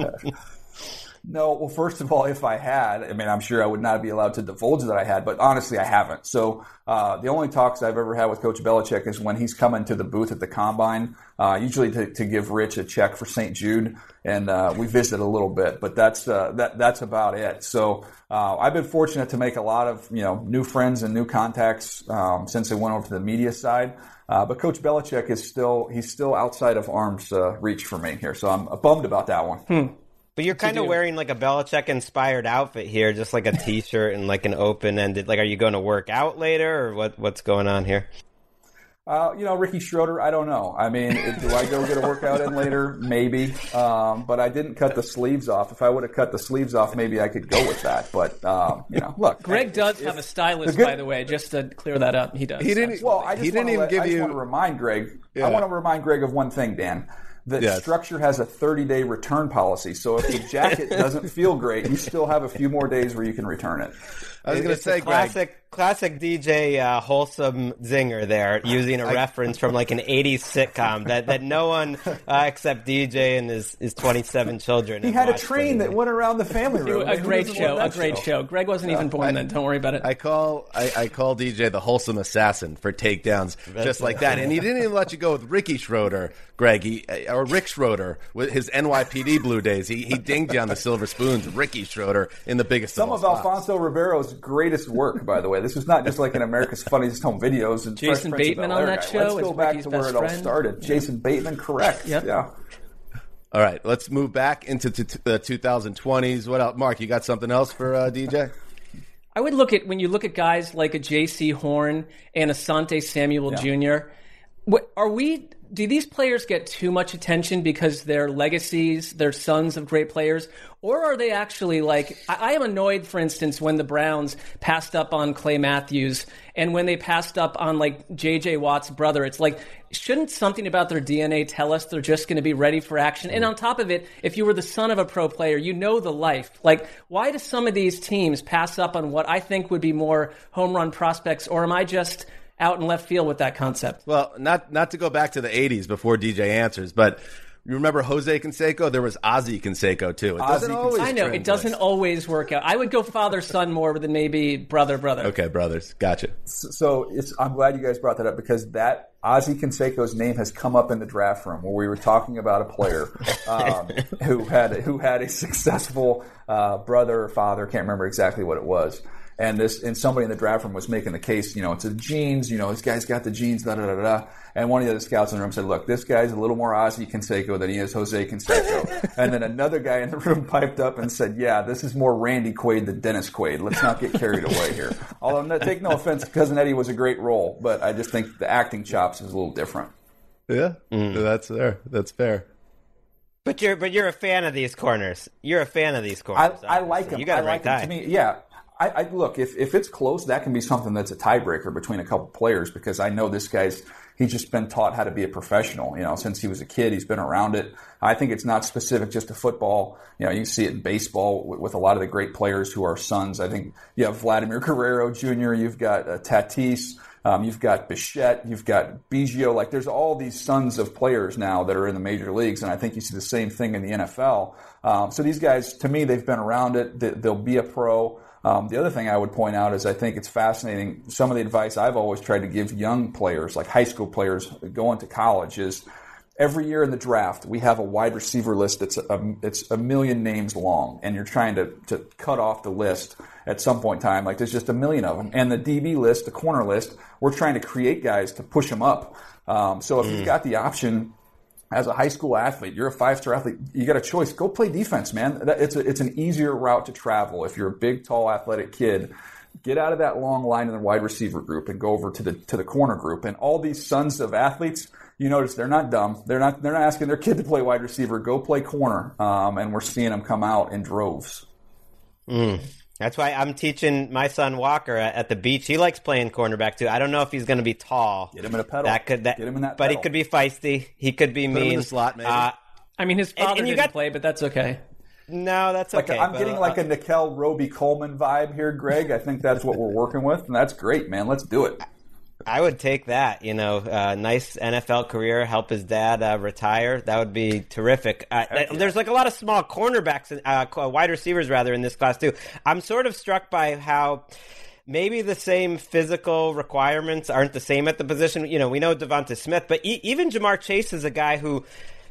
No, well, first of all, if I had, I mean, I'm sure I would not be allowed to divulge that I had, but honestly, I haven't. So uh, the only talks I've ever had with Coach Belichick is when he's coming to the booth at the Combine, uh, usually to, to give Rich a check for Saint Jude, and uh, we visit a little bit, but that's uh, that that's about it. So uh, I've been fortunate to make a lot of you know new friends and new contacts um, since I went over to the media side. Uh, but Coach Belichick is still he's still outside of arm's uh, reach for me here, so I'm bummed about that one. Hmm. But you're kind of wearing like a Belichick-inspired outfit here, just like a T-shirt and like an open-ended. Like, are you going to work out later, or what? What's going on here? Uh, you know, Ricky Schroeder, I don't know. I mean, do I go get a workout in later? Maybe. Um, but I didn't cut the sleeves off. If I would have cut the sleeves off, maybe I could go with that. But, um, you know, look. Greg does if, have a stylist, good, by the way, just to clear that up. He does. He didn't, well, I just, he didn't even let, give I just you, want to remind Greg. Yeah. I want to remind Greg of one thing, Dan. That yes. Structure has a thirty-day return policy. So if the jacket doesn't feel great, you still have a few more days where you can return it. I was going to say, classic, Greg. classic D J uh, wholesome zinger there, using a I, reference from like an eighties sitcom that, that no one uh, except D J and his, his twenty-seven children. He had a train that went around the family room. A great show, a great show. show. Greg wasn't yeah. even born I, then. Don't worry about it. I call I, I call D J the wholesome assassin for takedowns just like that. And he didn't even let you go with Ricky Schroeder, Greg, he, or Rick Schroeder with his N Y P D Blue Days. He he dinged you on the silver spoons. Ricky Schroeder in the biggest Some of, of Alfonso Ribeiro's greatest work, by the way. This was not just like an America's Funniest Home Videos and Jason Bateman on that guy. show. Let's go back Ricky's to where it all friend. started. Jason Bateman, correct. Yep. Yeah. All right, let's move back into the twenty twenties. What else, Mark? You got something else for uh, D J? I would look at when you look at guys like a J C Horn and Asante Samuel yeah. Junior What are we? Do these players get too much attention because they're legacies, they're sons of great players, or are they actually like, I, I am annoyed, for instance, when the Browns passed up on Clay Matthews and when they passed up on like J J Watt's brother. It's like, shouldn't something about their D N A tell us they're just going to be ready for action? And on top of it, if you were the son of a pro player, you know the life. Like, why do some of these teams pass up on what I think would be more home run prospects, or am I just out in left field with that concept? Well, not not to go back to the eighties before D J answers, but you remember Jose Canseco? There was Ozzie Canseco, too. It doesn't Ozzie always I know, it doesn't always work out. I would go father-son more than maybe brother-brother. Okay, brothers. Gotcha. So it's, I'm glad you guys brought that up, because that Ozzie Canseco's name has come up in the draft room where we were talking about a player um, who had who had a successful uh, brother or father. Can't remember exactly what it was. And this, and somebody in the draft room was making the case, you know, it's the genes, you know, this guy's got the genes, da da da da. And one of the other scouts in the room said, look, this guy's a little more Ozzie Canseco than he is Jose Canseco. And then another guy in the room piped up and said, yeah, this is more Randy Quaid than Dennis Quaid. Let's not get carried away here. Although, no, take no offense, Cousin Eddie was a great role, but I just think the acting chops is a little different. Yeah, mm. that's fair. That's fair. But you're but you're a fan of these corners. You're a fan of these corners. I, I like them. You got I it right like them. To me, yeah. I, I look if if it's close, that can be something that's a tiebreaker between a couple players because I know this guy's he's just been taught how to be a professional. You know, since he was a kid, he's been around it. I think it's not specific just to football. You know, you see it in baseball with, with a lot of the great players who are sons. I think you have Vladimir Guerrero Junior You've got uh, Tatis. Um, you've got Bichette, you've got Biggio. Like, there's all these sons of players now that are in the major leagues, and I think you see the same thing in the N F L. Um, so these guys, to me, they've been around it. They, they'll be a pro. Um, the other thing I would point out is I think it's fascinating. Some of the advice I've always tried to give young players, like high school players going to college, is every year in the draft, we have a wide receiver list that's a, it's a million names long, and you're trying to, to cut off the list at some point in time. Like, there's just a million of them. And the D B list, the corner list, we're trying to create guys to push them up. Um, so if mm. you've got the option as a high school athlete, you're a five-star athlete, you got a choice. Go play defense, man. It's a, it's an easier route to travel. If you're a big, tall, athletic kid, get out of that long line in the wide receiver group and go over to the to the corner group. And all these sons of athletes, you notice they're not dumb. They're not they're not asking their kid to play wide receiver. Go play corner. Um, and we're seeing them come out in droves. Mm. That's why I'm teaching my son Walker at, at the beach. He likes playing cornerback too. I don't know if he's going to be tall. Get him in a pedal. That could that, Get him in that but pedal. he could be feisty. He could be Put mean. him in the slot, maybe. Uh, I mean, his father and, and you didn't got, play, but that's okay. No, that's like okay. I'm but, getting uh, like a Nickel Roby Coleman vibe here, Greg. I think that's what we're working with, and that's great, man. Let's do it. I would take that. You know, uh, nice N F L career, help his dad uh, retire. That would be terrific. Uh, th- yeah. There's like a lot of small cornerbacks, uh, wide receivers rather, in this class too. I'm sort of struck by how maybe the same physical requirements aren't the same at the position. You know, we know Devonta Smith, but e- even Jamar Chase is a guy who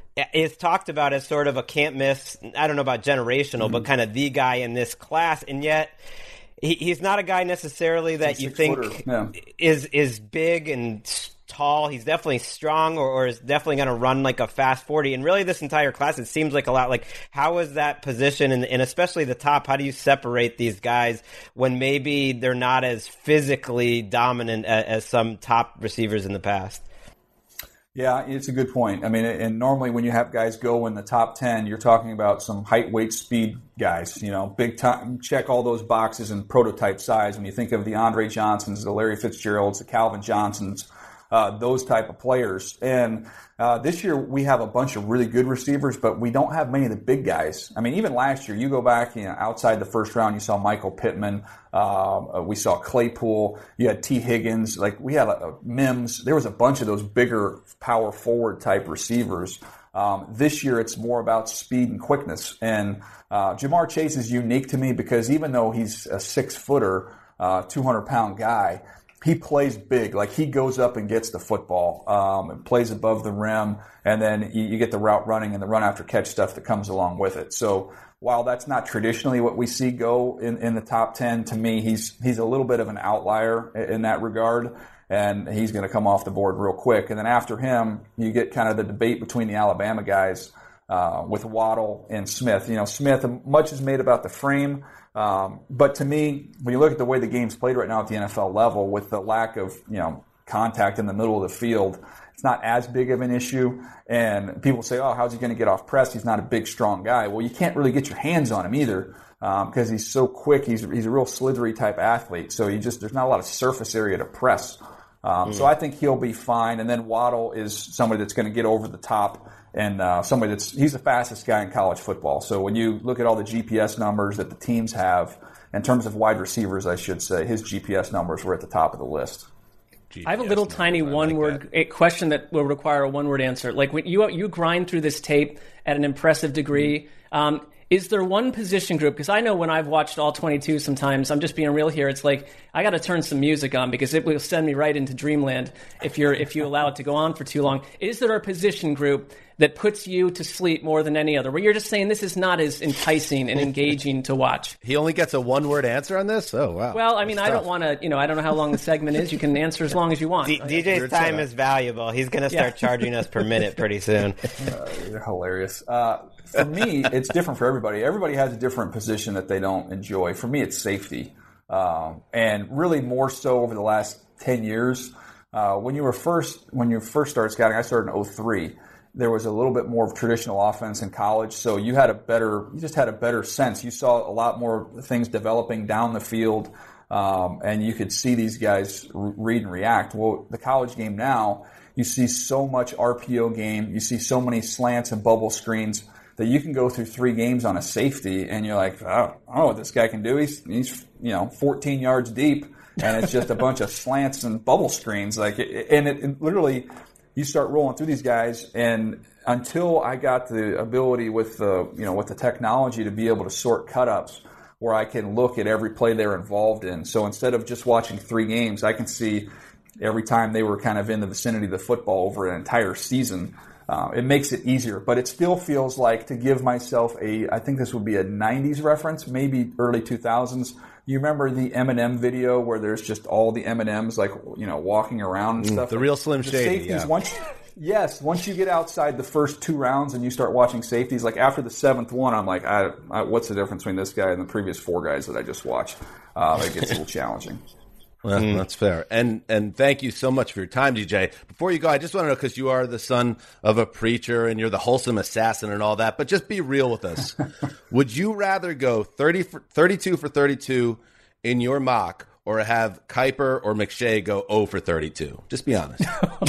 is talked about as sort of a can't miss. I don't know about generational, mm-hmm. but kind of the guy in this class, and yet he, he's not a guy necessarily that you think yeah. is is big and tall. He's definitely strong, or, or is definitely going to run like a fast forty. And really, this entire class, it seems like a lot. Like, how is that position, and, and especially the top? How do you separate these guys when maybe they're not as physically dominant as, as some top receivers in the past? Yeah, it's a good point. I mean, and normally when you have guys go in the top ten, you're talking about some height, weight, speed guys, you know, big time, check all those boxes in prototype size. When you think of the Andre Johnsons, the Larry Fitzgeralds, the Calvin Johnsons, uh, those type of players. And uh, this year we have a bunch of really good receivers, but we don't have many of the big guys. I mean, even last year, you go back, you know, outside the first round, you saw Michael Pittman, uh, we saw Claypool, you had T. Higgins, like we had a, a Mims. There was a bunch of those bigger power forward type receivers. Um, this year, it's more about speed and quickness. And uh, Jamar Chase is unique to me because even though he's a six footer, uh, two hundred pound guy, he plays big. Like, he goes up and gets the football, um, and plays above the rim, and then you, you get the route running and the run after catch stuff that comes along with it. So while that's not traditionally what we see go in, in the top ten, to me, he's he's a little bit of an outlier in that regard, and he's going to come off the board real quick. And then after him, you get kind of the debate between the Alabama guys uh, with Waddle and Smith. You know, Smith, much is made about the frame. Um, but to me, when you look at the way the game's played right now at the N F L level, with the lack of, you know, contact in the middle of the field, it's not as big of an issue. And people say, oh, how's he going to get off press? He's not a big, strong guy. Well, you can't really get your hands on him either, um, because he's so quick. He's he's a real slithery type athlete. So you just there's not a lot of surface area to press. Um, mm. So I think he'll be fine. And then Waddle is somebody that's going to get over the top. And uh, somebody that's he's the fastest guy in college football. So when you look at all the G P S numbers that the teams have, in terms of wide receivers, I should say, his G P S numbers were at the top of the list. G P S I have a little numbers, tiny one-word like question that will require a one-word answer. Like, when you you grind through this tape at an impressive degree, um, is there one position group? Because I know when I've watched all twenty-two sometimes, I'm just being real here, it's like I got to turn some music on because it will send me right into dreamland if you're if you allow it to go on for too long. Is there a position group that puts you to sleep more than any other, where you're just saying this is not as enticing and engaging to watch? He only gets a one-word answer on this? Oh, wow. Well, I mean, That's I tough. don't want to, you know, I don't know how long the segment is. You can answer as long as you want. D- DJ's time is valuable. He's going to start Yeah. charging us per minute pretty soon. Uh, you're hilarious. Uh, for me, it's different for everybody. Everybody has a different position that they don't enjoy. For me, it's safety. Um, and really more so over the last ten years. Uh, when you were first, when you first started scouting, I started in oh three. There was a little bit more of traditional offense in college, so you had a better, you just had a better sense. You saw a lot more things developing down the field, um, and you could see these guys r- read and react. Well, the college game now, you see so much R P O game, you see so many slants and bubble screens that you can go through three games on a safety, and you're like, oh, I don't know what this guy can do. He's, he's you know, fourteen yards deep, and it's just a bunch of slants and bubble screens. Like, and it, it literally. You start rolling through these guys, and until I got the ability with the you know with the technology to be able to sort cut-ups where I can look at every play they're involved in. So instead of just watching three games, I can see every time they were kind of in the vicinity of the football over an entire season. Uh, it makes it easier, but it still feels like, to give myself a, I think this would be a nineties reference, maybe early two thousands. You remember the Eminem video where there's just all the M and M's like, you know, walking around and stuff? The real Slim The Shady, safeties, yeah. Once, yes, once you get outside the first two rounds and you start watching safeties, like after the seventh one, I'm like, I, I, what's the difference between this guy and the previous four guys that I just watched? Uh, it gets a little challenging. Well, Mm. that's fair. And and thank you so much for your time, D J. Before you go, I just want to know, because you are the son of a preacher and you're the wholesome assassin and all that, but just be real with us. Would you rather go thirty for, thirty-two for thirty-two in your mock, or have Kuiper or McShay go zero for thirty-two? Just be honest.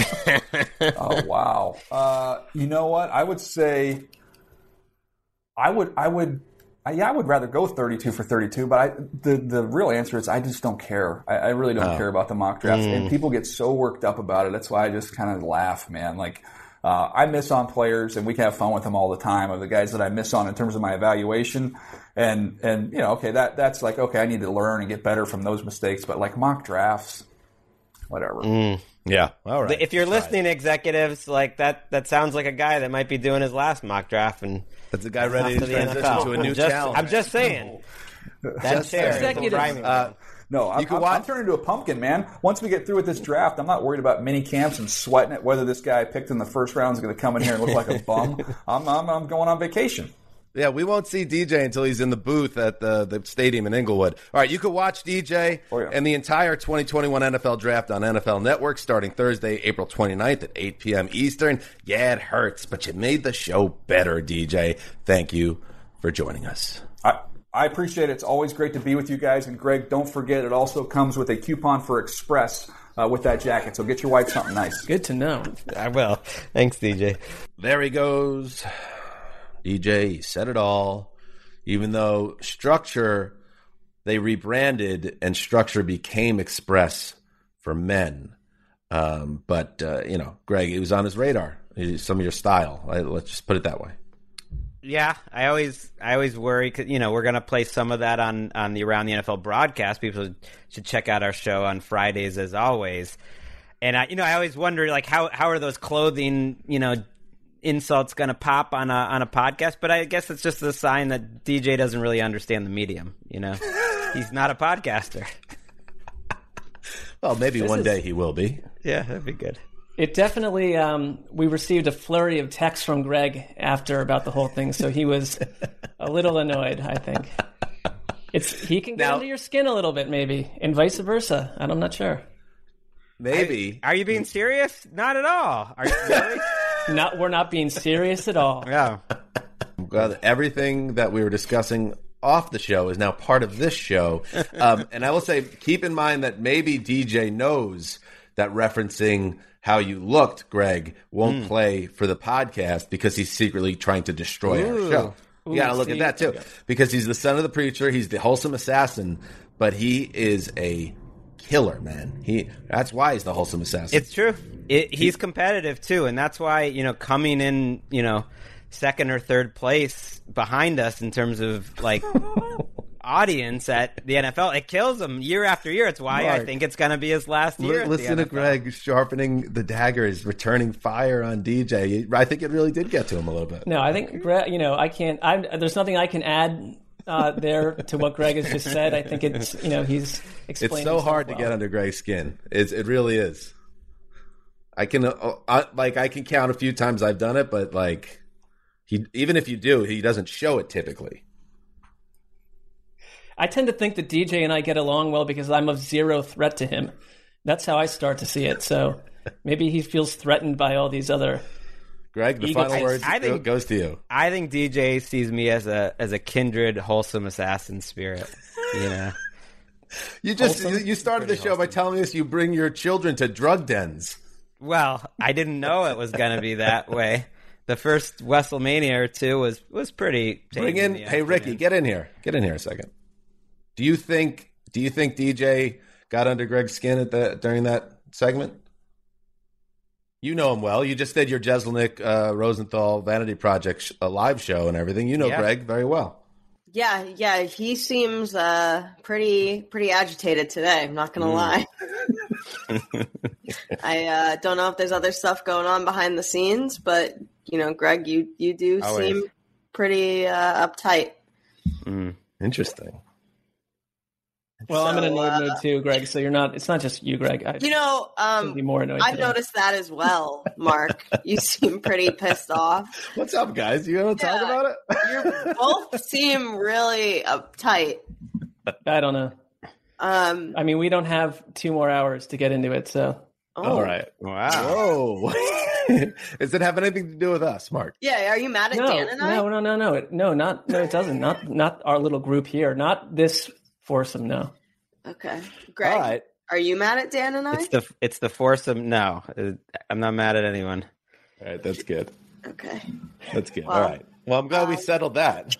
Oh, wow. Uh, you know what? I would say I would I would I, yeah, I would rather go thirty-two for thirty-two, but I, the the real answer is I just don't care. I, I really don't Oh. care about the mock drafts, Mm. and people get so worked up about it. That's why I just kind of laugh, man. Like uh, I miss on players, and we can have fun with them all the time. Of the guys that I miss on in terms of my evaluation, and and you know, okay, that that's like okay, I need to learn and get better from those mistakes. But like mock drafts, whatever. Yeah, all right. If you're listening, executives, like that, that sounds like a guy that might be doing his last mock draft, and that's a guy ready to off the transition N F L. to a new I'm just, challenge. I'm just saying. That Just chair is saying. a rhyming Uh, one. No, I'm, I'm, I'm turning into a pumpkin, man. Once we get through with this draft, I'm not worried about mini camps and sweating it. Whether this guy I picked in the first round is going to come in here and look like a bum. I'm, I'm, I'm going on vacation. Yeah, we won't see D J until he's in the booth at the, the stadium in Inglewood. All right, you can watch D J Oh, yeah. and the entire twenty twenty-one N F L Draft on N F L Network starting Thursday, April twenty-ninth at eight p.m. Eastern. Yeah, it hurts, but you made the show better, D J. Thank you for joining us. I, I appreciate it. It's always great to be with you guys. And Greg, don't forget, it also comes with a coupon for Express uh, with that jacket. So get your wife something nice. Good to know. I will. Thanks, D J. There he goes. D J, he said it all. Even though Structure, they rebranded and Structure became Express for men. Um, but, uh, you know, Greg, it was on his radar. Some of your style. Let's just put it that way. Yeah, I always, I always worry because you know we're gonna play some of that on on the Around the N F L broadcast. People should check out our show on Fridays as always. And I, you know, I always wonder like how how are those clothing, you know, insults gonna pop on a on a podcast? But I guess it's just a sign that D J doesn't really understand the medium. You know, he's not a podcaster. Well, maybe This one is- day he will be. Yeah, that'd be good. It definitely, um, we received a flurry of texts from Greg after about the whole thing, so he was a little annoyed, I think. It's He can get Now- under your skin a little bit, maybe, and vice versa. I'm not sure. Maybe. Are you being serious? Not at all. Are you really? Not, we're not being serious at all. Yeah. I'm glad that everything that we were discussing off the show is now part of this show. Um, and I will say, keep in mind that maybe D J knows that referencing how you looked, Greg, won't Mm. play for the podcast because he's secretly trying to destroy Ooh. our show. You Ooh, got to look see? at that, too. Okay. Because he's the son of the preacher. He's the wholesome assassin. But he is a killer, man. He That's why he's the wholesome assassin. It's true. It, he's competitive too, and that's why you know coming in, you know, second or third place behind us in terms of like audience at the N F L. It kills him year after year. It's why Mark, I think it's going to be his last year. L- listen to Greg sharpening the daggers, returning fire on D J. I think it really did get to him a little bit. No, I think Greg. You know, I can't. I'm, there's nothing I can add uh, there to what Greg has just said. I think it's you know he's explained. It's so hard well. to get under Greg's skin. It's, it really is. I can uh, I, like I can count a few times I've done it, but like he even if you do, he doesn't show it typically. I tend to think that D J and I get along well because I'm of zero threat to him. That's how I start to see it. So maybe he feels threatened by all these other. Greg, the Eagles. final words I think, goes to you. I think D J sees me as a as a kindred, wholesome assassin spirit. You know, you just wholesome? you started the show wholesome. by telling us you bring your children to drug dens. Well, I didn't know it was going to be that way. The first WrestleMania or two was was pretty. Bring in, in hey Ricky, get in here, get in here a second. Do you think? Do you think D J got under Greg's skin at the during that segment? You know him well. You just did your Jeselnik uh, Rosenthal Vanity Project sh- a live show and everything. You know yeah. Greg very well. Yeah, yeah. He seems uh, pretty pretty agitated today. I'm not gonna mm. lie. I uh, don't know if there's other stuff going on behind the scenes, but you know, Greg, you you do Always. seem pretty uh, uptight. Mm. Interesting. Well, so, I'm in a nerd uh, mood too, Greg. So you're not. It's not just you, Greg. I, you know, um, be more annoyed I've today. noticed that as well, Mark. You seem pretty pissed off. What's up, guys? You want to yeah, talk about it? You both seem really uptight. I don't know. Um, I mean, we don't have two more hours to get into it, so. Oh. All right. Wow. Whoa. Does it have anything to do with us, Mark? Yeah. Are you mad at no, Dan and I? No, no, no, no. It, no, not. No, it doesn't. Not. Not our little group here. Not this foursome. No. Okay, Greg. All right. Are you mad at Dan and I? It's the it's the foursome. No, I'm not mad at anyone. All right, that's good. Okay, that's good. Well, All right. Well, I'm glad uh, we settled that.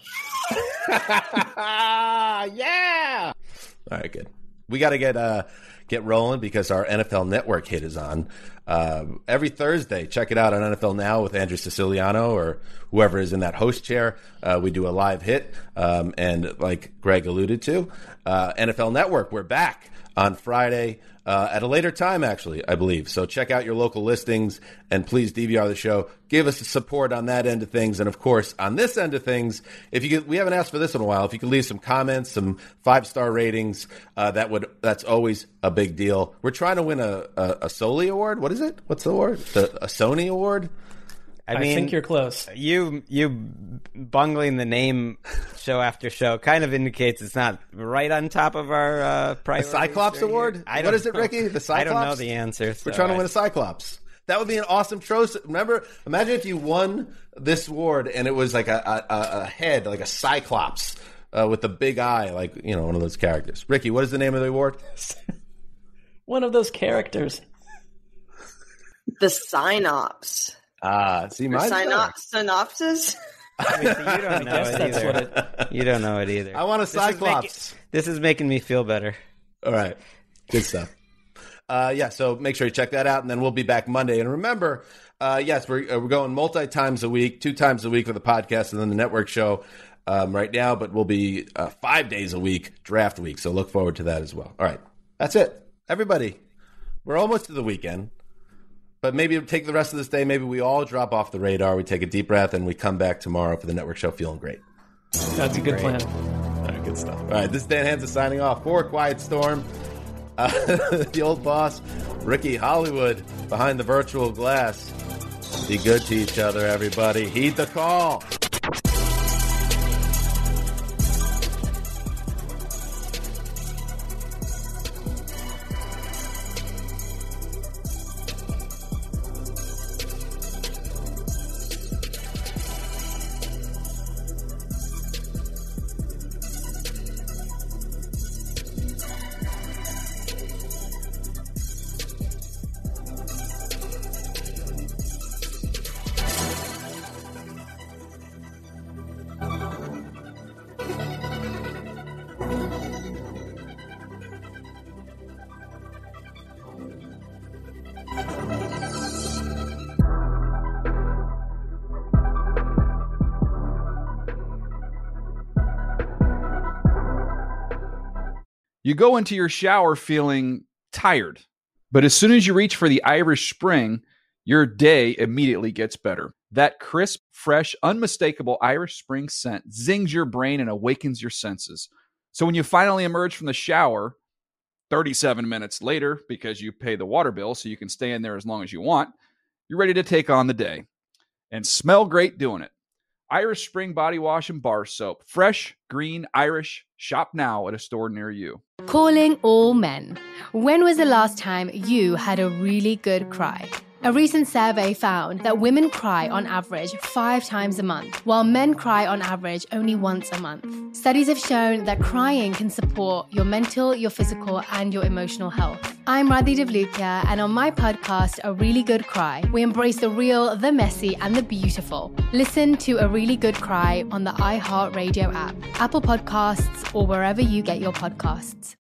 Yeah. All right, good. We got to get uh, get rolling because our N F L Network hit is on uh, every Thursday. Check it out on N F L Now with Andrew Siciliano or whoever is in that host chair. Uh, we do a live hit, um, and like Greg alluded to, uh, N F L Network, we're back on Friday uh, at a later time, actually, I believe. So check out your local listings, and please D V R the show. Give us support on that end of things, and of course, on this end of things, if you could, we haven't asked for this in a while. If you could leave some comments, some five star ratings, uh, that would that's always a big deal. We're trying to win a a, a Soli Award. What is it? What's the award? The, a Sony Award? I, mean, I think you're close. You you bungling the name show after show kind of indicates it's not right on top of our uh, priorities. A Cyclops Award? I what is it, Ricky? The Cyclops? I don't know the answer. So We're trying to I... win a Cyclops. That would be an awesome trophy. Remember, imagine if you won this award and it was like a, a, a head, like a Cyclops uh, with a big eye, like, you know, one of those characters. Ricky, what is the name of the award? One of those characters. The Synops. Ah, see, my Synops, synopsis. I mean, so you don't know it that's either. What it... You don't know it either. I want a Cyclops. This is, making, this is making me feel better. All right, good stuff. Uh, yeah, so make sure you check that out, and then we'll be back Monday. And remember, uh, yes, we're uh, we're going multi times a week, two times a week for the podcast, and then the network show um, right now. But we'll be uh, five days a week, draft week. So look forward to that as well. All right, that's it, everybody. We're almost to the weekend. But maybe take the rest of this day. Maybe we all drop off the radar. We take a deep breath, and we come back tomorrow for the network show feeling great. That's a good great. plan. All right, good stuff. All right, this is Dan Hansa signing off for Quiet Storm. Uh, the old boss, Ricky Hollywood, behind the virtual glass. Be good to each other, everybody. Heed the call. You go into your shower feeling tired, but as soon as you reach for the Irish Spring, your day immediately gets better. That crisp, fresh, unmistakable Irish Spring scent zings your brain and awakens your senses. So when you finally emerge from the shower, thirty-seven minutes later, because you pay the water bill so you can stay in there as long as you want, you're ready to take on the day and smell great doing it. Irish Spring Body Wash and Bar Soap. Fresh, green, Irish. Shop now at a store near you. Calling all men. When was the last time you had a really good cry? A recent survey found that women cry on average five times a month, while men cry on average only once a month. Studies have shown that crying can support your mental, your physical, and your emotional health. I'm Radhi Devlukia, and on my podcast, A Really Good Cry, we embrace the real, the messy, and the beautiful. Listen to A Really Good Cry on the iHeartRadio app, Apple Podcasts, or wherever you get your podcasts.